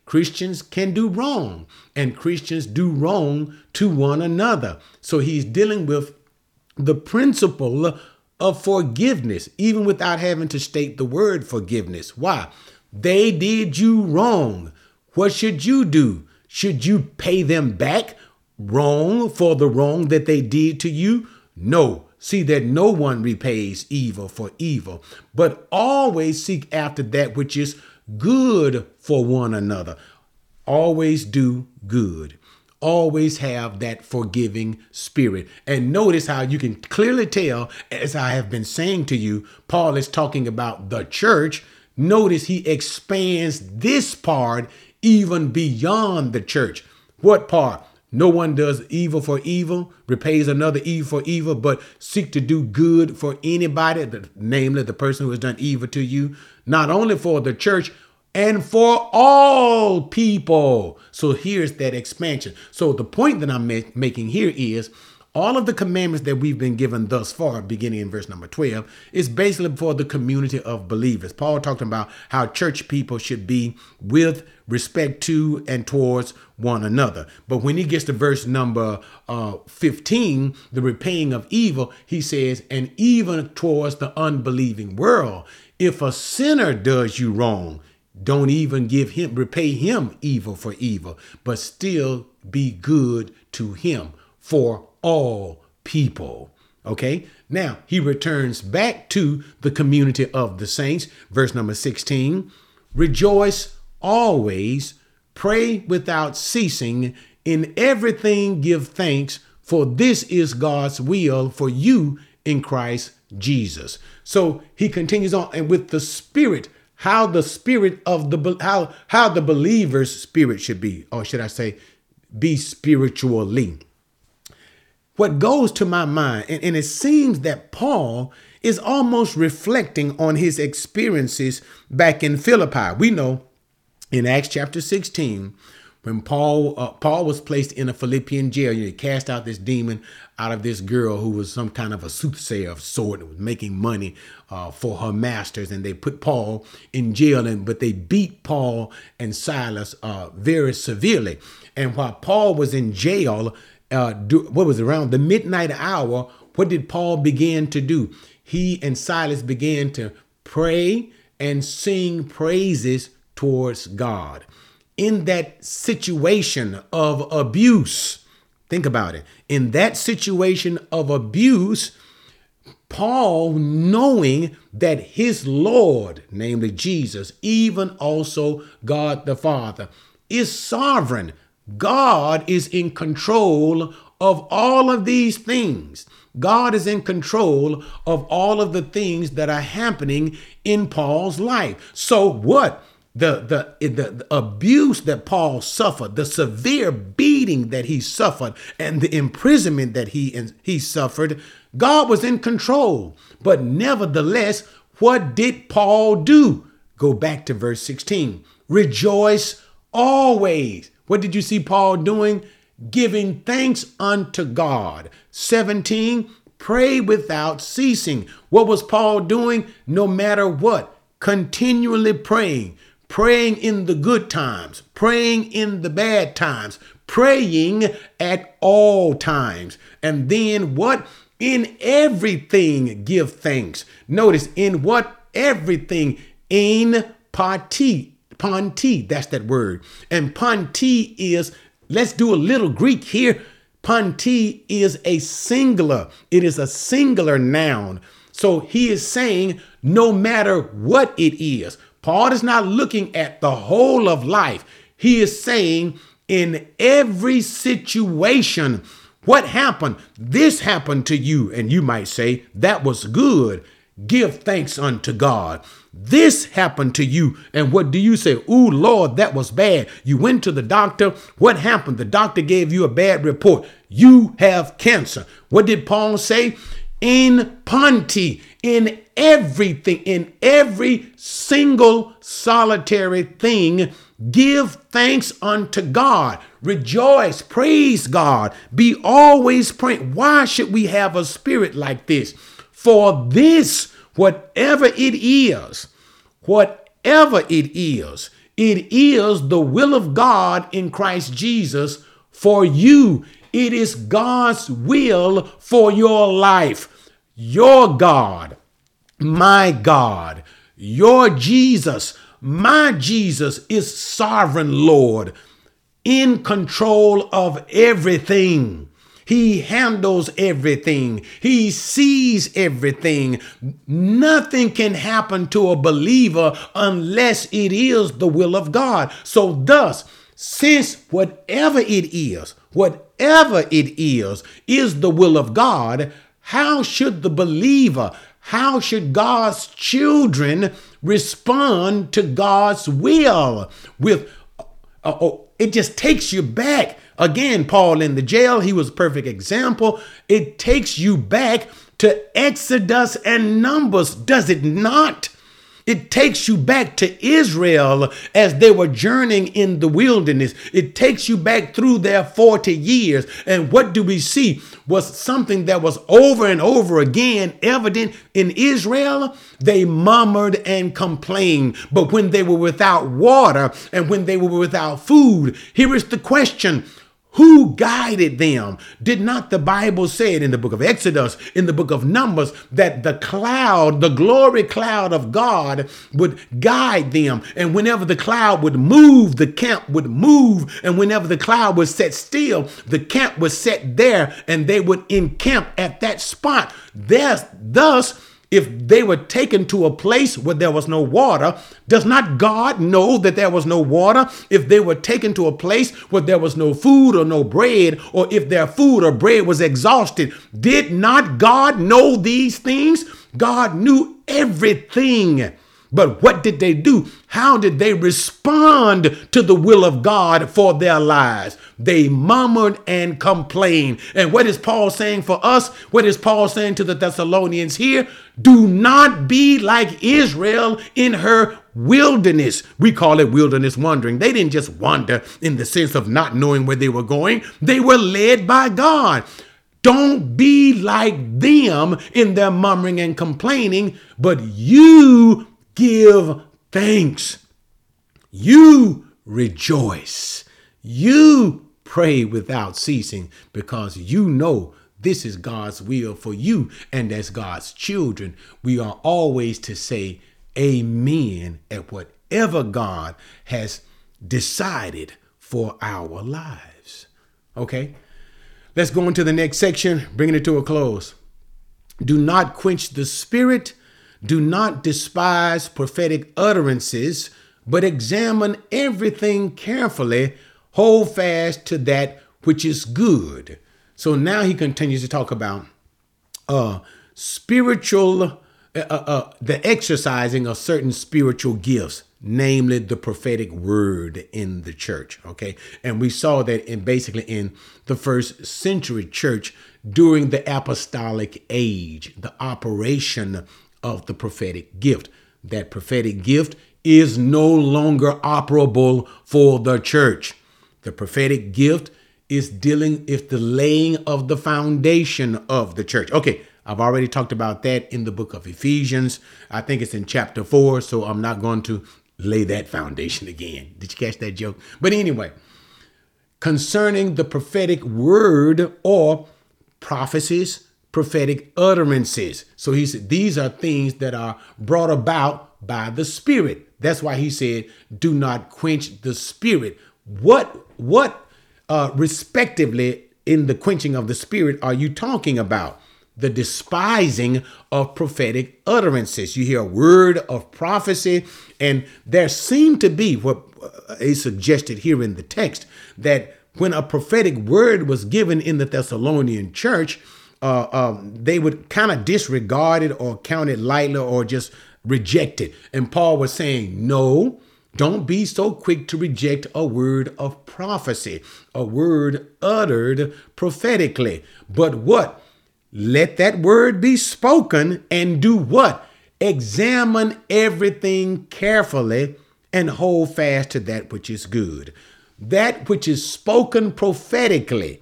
Christians can do wrong, and Christians do wrong to one another. So he's dealing with the principle of forgiveness, even without having to state the word forgiveness. Why? They did you wrong. What should you do? Should you pay them back wrong for the wrong that they did to you? No. See that no one repays evil for evil, but always seek after that which is good for one another. Always do good. Always have that forgiving spirit. And notice how you can clearly tell, as I have been saying to you, Paul is talking about the church. Notice he expands this part even beyond the church. What part? No one does evil for evil, repays another evil for evil, but seek to do good for anybody, namely the person who has done evil to you, not only for the church, and for all people. So here's that expansion. So the point that I'm ma- making here is all of the commandments that we've been given thus far, beginning in verse number twelve, is basically for the community of believers. Paul talked about how church people should be with respect to and towards one another. But when he gets to verse number uh, fifteen, the repaying of evil, he says, and even towards the unbelieving world. If a sinner does you wrong, don't even give him, repay him evil for evil, but still be good to him for all people. Okay. Now he returns back to the community of the saints. Verse number sixteen, rejoice always, pray without ceasing, in everything give thanks, for this is God's will for you in Christ Jesus. So he continues on, and with the spirit, how the spirit of the, how, how the believer's spirit should be, or should I say, be spiritually. What goes to my mind, and, and it seems that Paul is almost reflecting on his experiences back in Philippi. We know in Acts chapter sixteen, when Paul uh, Paul was placed in a Philippian jail, you know, he cast out this demon out of this girl who was some kind of a soothsayer of sort, and was making money uh, for her masters, and they put Paul in jail, and but they beat Paul and Silas uh, very severely. And while Paul was in jail, uh, do, what was it, around the midnight hour, what did Paul begin to do? He and Silas began to pray and sing praises towards God. In that situation of abuse, think about it. In that situation of abuse, Paul, knowing that his Lord, namely Jesus, even also God the Father, is sovereign. God is in control of all of these things. God is in control of all of the things that are happening in Paul's life. So what? The, the, the, the abuse that Paul suffered, the severe beating that he suffered, and the imprisonment that he, he suffered, God was in control. But nevertheless, what did Paul do? Go back to verse sixteen. Rejoice always. What did you see Paul doing? Giving thanks unto God. seventeen. Pray without ceasing. What was Paul doing? No matter what, continually praying. Praying in the good times, praying in the bad times, praying at all times. And then what? In everything give thanks. Notice in what? Everything. In parti. Panti, that's that word. And panti is, let's do a little Greek here. Panti is a singular. It is a singular noun. So he is saying no matter what it is. Paul is not looking at the whole of life. He is saying in every situation, what happened? This happened to you. And you might say, that was good. Give thanks unto God. This happened to you. And what do you say? Ooh, Lord, that was bad. You went to the doctor. What happened? The doctor gave you a bad report. You have cancer. What did Paul say? In Ponti, in everything, in every single solitary thing, give thanks unto God. Rejoice, praise God, be always praying. Why should we have a spirit like this? For this, whatever it is, whatever it is, It is the will of God in Christ Jesus for you. It is God's will for your life. Your God, my God, your Jesus, my Jesus is sovereign Lord, in control of everything. He handles everything. He sees everything. Nothing can happen to a believer unless it is the will of God. So thus, since whatever it is, whatever it is, is the will of God, how should the believer, how should God's children respond to God's will? With uh, oh, it just takes you back. Again, Paul in the jail, he was a perfect example. It takes you back to Exodus and Numbers, does it not? It takes you back to Israel as they were journeying in the wilderness. It takes you back through their forty years. And what do we see was something that was over and over again evident in Israel. They murmured and complained. But when they were without water and when they were without food, here is the question. Who guided them? Did not the Bible say it in the book of Exodus, in the book of Numbers, that the cloud, the glory cloud of God would guide them? And whenever the cloud would move, the camp would move. And whenever the cloud was set still, the camp was set there and they would encamp at that spot. There's, thus, if they were taken to a place where there was no water, does not God know that there was no water? If they were taken to a place where there was no food or no bread, or if their food or bread was exhausted, did not God know these things? God knew everything. But what did they do? How did they respond to the will of God for their lives? They murmured and complained. And what is Paul saying for us? What is Paul saying to the Thessalonians here? Do not be like Israel in her wilderness. We call it wilderness wandering. They didn't just wander in the sense of not knowing where they were going. They were led by God. Don't be like them in their murmuring and complaining, but you give thanks. You rejoice. You pray without ceasing, because you know this is God's will for you. And as God's children, we are always to say amen at whatever God has decided for our lives. Okay, let's go into the next section, bringing it to a close. Do not quench the spirit. Do not despise prophetic utterances, but examine everything carefully. Hold fast to that which is good. So now he continues to talk about uh, spiritual, uh, uh, the exercising of certain spiritual gifts, namely the prophetic word in the church. Okay. And we saw that in basically in the first century church during the apostolic age, the operation of the prophetic gift. That prophetic gift is no longer operable for the church. The prophetic gift is dealing with the laying of the foundation of the church. Okay, I've already talked about that in the book of Ephesians. I think it's in chapter four, so I'm not going to lay that foundation again. Did you catch that joke? But anyway, concerning the prophetic word or prophecies, prophetic utterances. So he said, these are things that are brought about by the Spirit. That's why he said, do not quench the Spirit. What, what, uh, respectively in the quenching of the Spirit are you talking about? The despising of prophetic utterances. You hear a word of prophecy, and there seemed to be what is suggested here in the text, that when a prophetic word was given in the Thessalonian church, Uh, um, they would kind of disregard it or count it lightly or just reject it. And Paul was saying, no, don't be so quick to reject a word of prophecy, a word uttered prophetically. But what? Let that word be spoken and do what? Examine everything carefully and hold fast to that which is good. That which is spoken prophetically.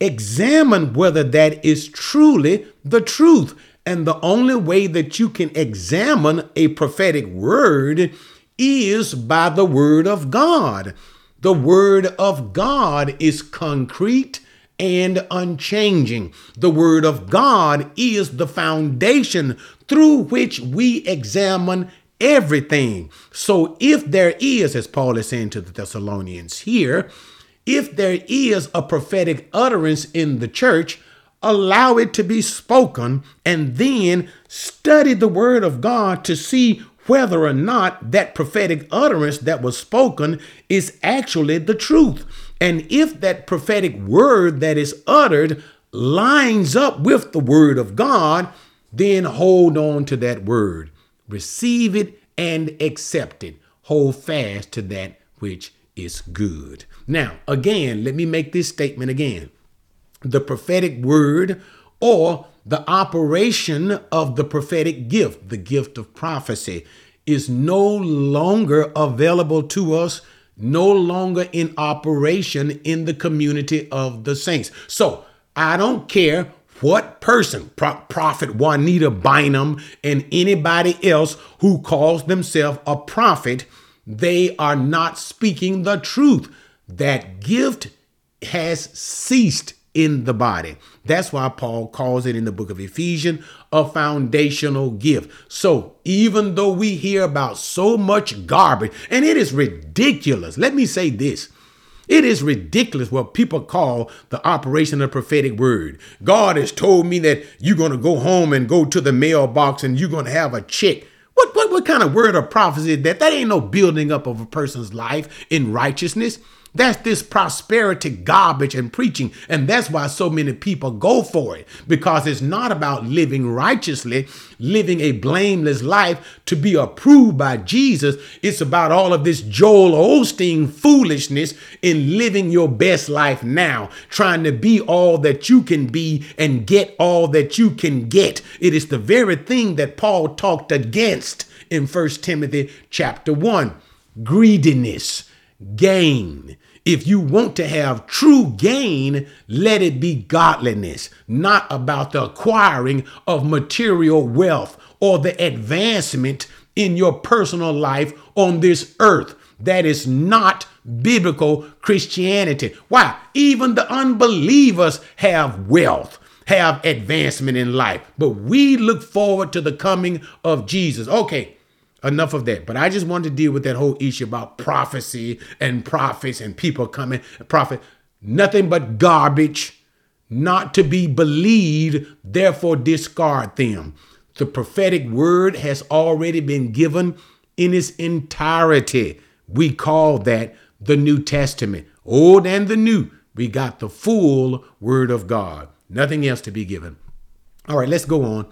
Examine whether that is truly the truth. And the only way that you can examine a prophetic word is by the word of God. The word of God is concrete and unchanging. The word of God is the foundation through which we examine everything. So if there is, as Paul is saying to the Thessalonians here, if there is a prophetic utterance in the church, allow it to be spoken and then study the word of God to see whether or not that prophetic utterance that was spoken is actually the truth. And if that prophetic word that is uttered lines up with the word of God, then hold on to that word. Receive it and accept it. Hold fast to that which is good. Now, again, let me make this statement again. The prophetic word, or the operation of the prophetic gift, the gift of prophecy, is no longer available to us, no longer in operation in the community of the saints. So I don't care what person, Pro- Prophet Juanita Bynum and anybody else who calls themselves a prophet, they are not speaking the truth. That gift has ceased in the body. That's why Paul calls it in the book of Ephesians a foundational gift. So even though we hear about so much garbage, and it is ridiculous, let me say this. It is ridiculous what people call the operation of the prophetic word. God has told me that you're going to go home and go to the mailbox and you're going to have a check. What, what, what kind of word of prophecy is that? That ain't no building up of a person's life in righteousness. That's this prosperity garbage and preaching. And that's why so many people go for it, because it's not about living righteously, living a blameless life to be approved by Jesus. It's about all of this Joel Osteen foolishness in living your best life now, trying to be all that you can be and get all that you can get. It is the very thing that Paul talked against in First Timothy chapter one, greediness. Gain. If you want to have true gain, let it be godliness, not about the acquiring of material wealth or the advancement in your personal life on this earth. That is not biblical Christianity. Why? Even the unbelievers have wealth, have advancement in life, but we look forward to the coming of Jesus. Okay. Enough of that. But I just wanted to deal with that whole issue about prophecy and prophets and people coming. Prophet, nothing but garbage, not to be believed, therefore discard them. The prophetic word has already been given in its entirety. We call that the New Testament. Old and the new. We got the full word of God. Nothing else to be given. All right, let's go on.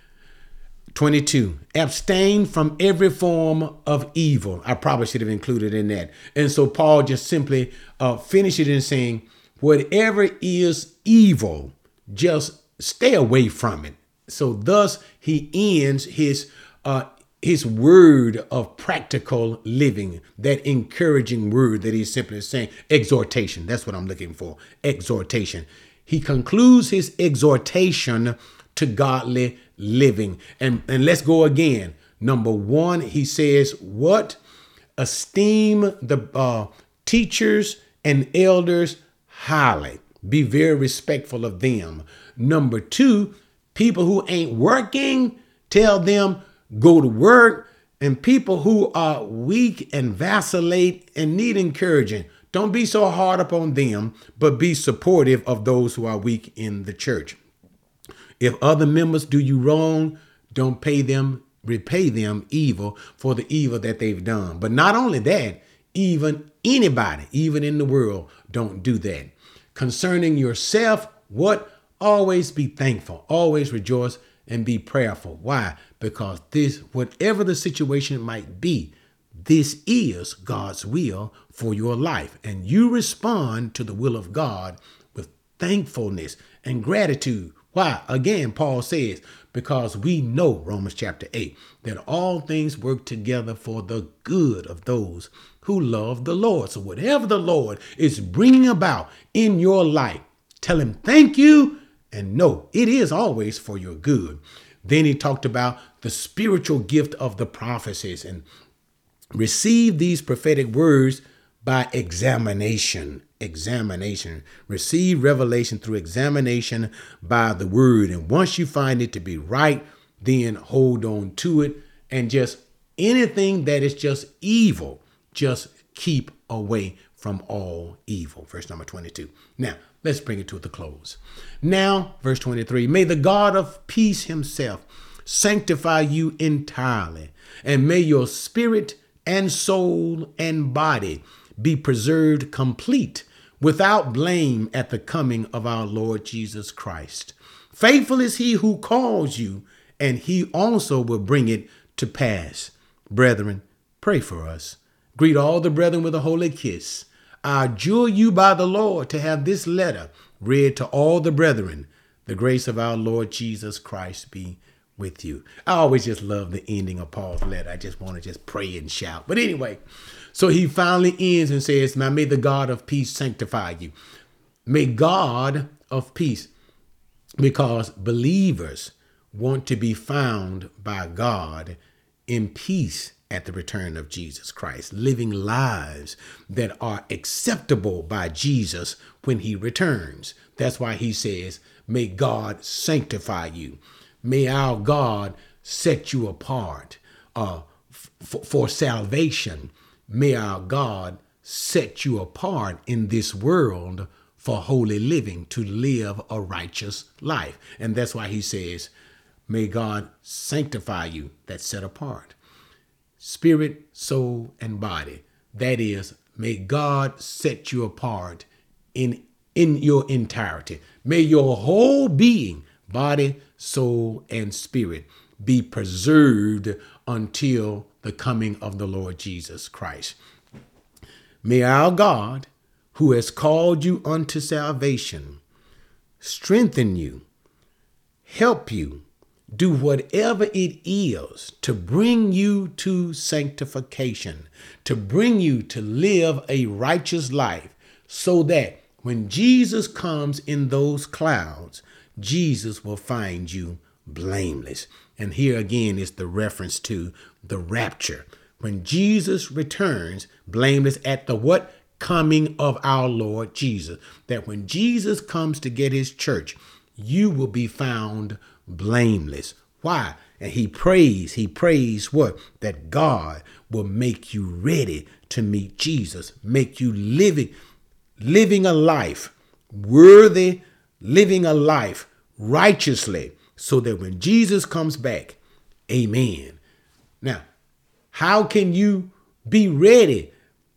twenty-two, abstain from every form of evil. I probably should have included in that. And so Paul just simply uh, finished it in saying, whatever is evil, just stay away from it. So thus he ends his uh, his word of practical living, that encouraging word that he's simply saying, exhortation. That's what I'm looking for, exhortation. He concludes his exhortation to godly living. And, and let's go again. Number one, he says, what? Esteem the uh, teachers and elders highly. Be very respectful of them. Number two, people who ain't working, tell them go to work. And people who are weak and vacillate and need encouraging, don't be so hard upon them, but be supportive of those who are weak in the church. If other members do you wrong, don't pay them, repay them evil for the evil that they've done. But not only that, even anybody, even in the world, don't do that. Concerning yourself, what? Always be thankful, always rejoice and be prayerful. Why? Because this, whatever the situation might be, this is God's will for your life. And you respond to the will of God with thankfulness and gratitude. Why? Again, Paul says, because we know, Romans chapter eight, that all things work together for the good of those who love the Lord. So whatever the Lord is bringing about in your life, tell him thank you and know it is always for your good. Then he talked about the spiritual gift of the prophecies. And Receive these prophetic words by examination. Examination. Receive revelation through examination by the word. And once you find it to be right, then hold on to it. And just anything that is just evil, just keep away from all evil. Verse number twenty-two. Now, let's bring it to the close. Now, verse twenty-three, may the God of peace himself sanctify you entirely, and may your spirit and soul and body be preserved complete, without blame at the coming of our Lord Jesus Christ. Faithful is he who calls you, and he also will bring it to pass. Brethren, pray for us. Greet all the brethren with a holy kiss. I adjure you by the Lord to have this letter read to all the brethren. The grace of our Lord Jesus Christ be with you. I always just love the ending of Paul's letter. I just want to just pray and shout. But anyway, so he finally ends and says, now may the God of peace sanctify you. May God of peace, because believers want to be found by God in peace at the return of Jesus Christ, living lives that are acceptable by Jesus when he returns. That's why he says, may God sanctify you. May our God set you apart uh, f- for salvation. May our God set you apart in this world for holy living, to live a righteous life. And that's why he says, may God sanctify you, that's set apart. Spirit, soul, and body. That is, may God set you apart in, in your entirety. May your whole being, body, soul, and spirit, be preserved until the coming of the Lord Jesus Christ. May our God, who has called you unto salvation, strengthen you, help you, do whatever it is to bring you to sanctification, to bring you to live a righteous life, so that when Jesus comes in those clouds, Jesus will find you blameless. And here again is the reference to the rapture. When Jesus returns, blameless at the what? Coming of our Lord Jesus. That when Jesus comes to get his church, you will be found blameless. Why? And he prays, he prays what? That God will make you ready to meet Jesus, make you living, living a life worthy, living a life righteously, so that when Jesus comes back, amen. Now, how can you be ready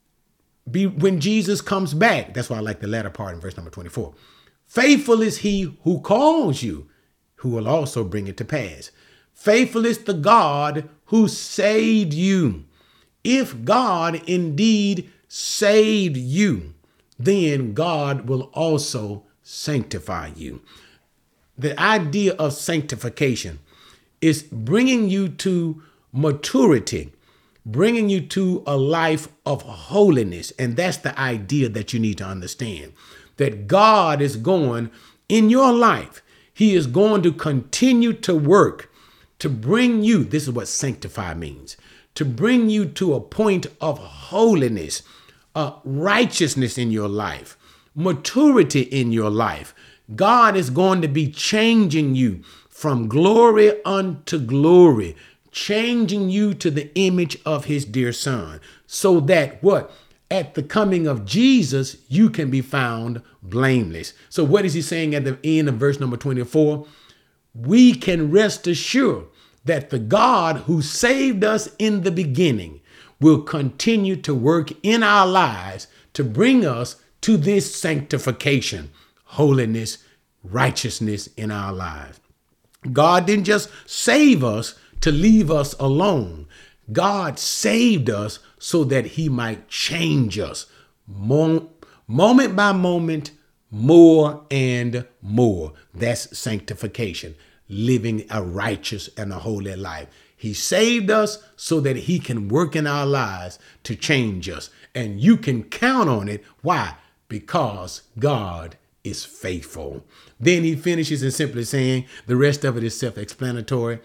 be when Jesus comes back? That's why I like the latter part in verse number twenty-four. Faithful is he who calls you, who will also bring it to pass. Faithful is the God who saved you. If God indeed saved you, then God will also sanctify you. The idea of sanctification is bringing you to maturity, bringing you to a life of holiness. And that's the idea that you need to understand, that God is going in your life. He is going to continue to work to bring you, this is what sanctify means, to bring you to a point of holiness, uh, righteousness in your life, maturity in your life. God is going to be changing you from glory unto glory, changing you to the image of his dear son, so that what? At the coming of Jesus, you can be found blameless. So what is he saying at the end of verse number twenty-four? We can rest assured that the God who saved us in the beginning will continue to work in our lives to bring us to this sanctification, holiness, righteousness in our lives. God didn't just save us to leave us alone. God saved us so that he might change us Mo- moment by moment, more and more. That's sanctification, living a righteous and a holy life. He saved us so that he can work in our lives to change us. And you can count on it. Why? Because God is faithful. Then he finishes in simply saying, the rest of it is self-explanatory.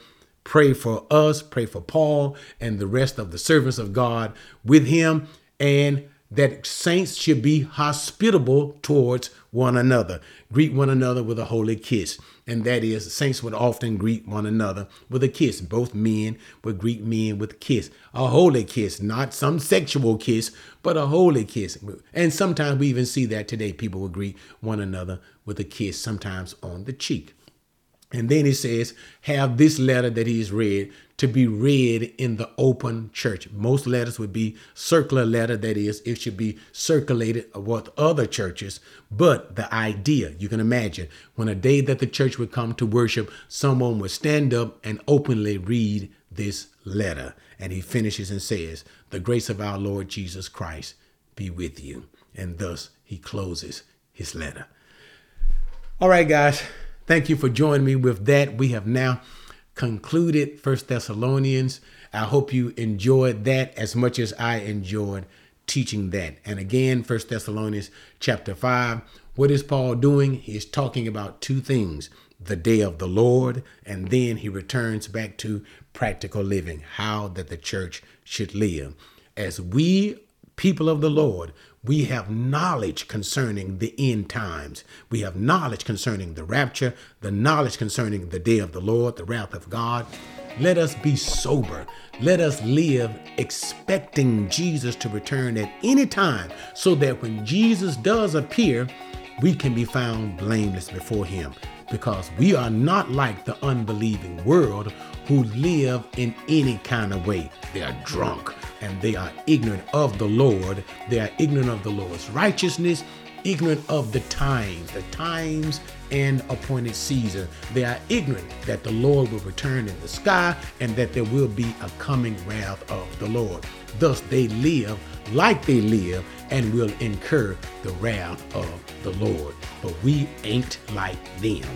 Pray for us, pray for Paul and the rest of the servants of God with him, and that saints should be hospitable towards one another. Greet one another with a holy kiss. And that is, saints would often greet one another with a kiss. Both men would greet men with a kiss. A holy kiss, not some sexual kiss, but a holy kiss. And sometimes we even see that today. People will greet one another with a kiss, sometimes on the cheek. And then he says, have this letter that he's read to be read in the open church. Most letters would be circular letter. That is, it should be circulated with other churches. But the idea, you can imagine, when a day that the church would come to worship, someone would stand up and openly read this letter. And he finishes and says, the grace of our Lord Jesus Christ be with you. And thus he closes his letter. All right, guys. Thank you for joining me with that. We have now concluded First Thessalonians. I hope you enjoyed that as much as I enjoyed teaching that. And again, First Thessalonians chapter five, what is Paul doing? He is talking about two things, the day of the Lord, and then he returns back to practical living, how that the church should live. As we, people of the Lord, we have knowledge concerning the end times. We have knowledge concerning the rapture, the knowledge concerning the day of the Lord, the wrath of God. Let us be sober. Let us live expecting Jesus to return at any time, so that when Jesus does appear, we can be found blameless before him. Because we are not like the unbelieving world who live in any kind of way. They are drunk and they are ignorant of the Lord. They are ignorant of the Lord's righteousness, ignorant of the times, the times and appointed season. They are ignorant that the Lord will return in the sky and that there will be a coming wrath of the Lord. Thus they live like they live and will incur the wrath of the Lord. But we ain't like them.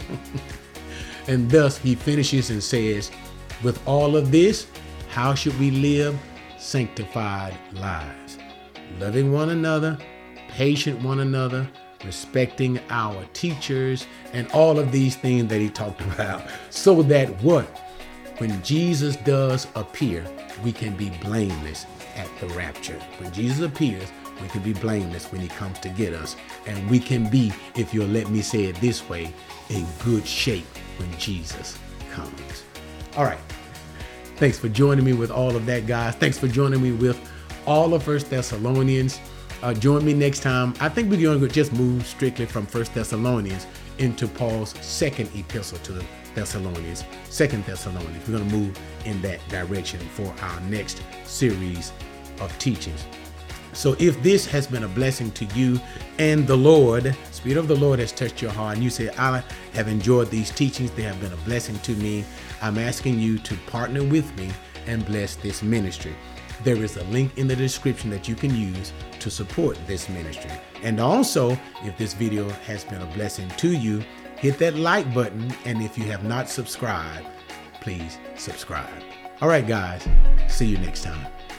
And thus he finishes and says, with all of this, how should we live sanctified lives? Loving one another, patient one another, respecting our teachers, and all of these things that he talked about, so that what? When Jesus does appear, we can be blameless at the rapture. When Jesus appears, we can be blameless when he comes to get us. And we can be, if you'll let me say it this way, in good shape when Jesus comes. All right. Thanks for joining me with all of that, guys. Thanks for joining me with all of First Thessalonians. Uh, join me next time. I think we're going to just move strictly from First Thessalonians into Paul's second epistle to the Thessalonians, Second Thessalonians. We're going to move in that direction for our next series of teachings. So if this has been a blessing to you and the Lord, Spirit of the Lord has touched your heart, and you say, I have enjoyed these teachings, they have been a blessing to me, I'm asking you to partner with me and bless this ministry. There is a link in the description that you can use to support this ministry. And also, if this video has been a blessing to you, hit that like button. And if you have not subscribed, please subscribe. All right, guys, see you next time.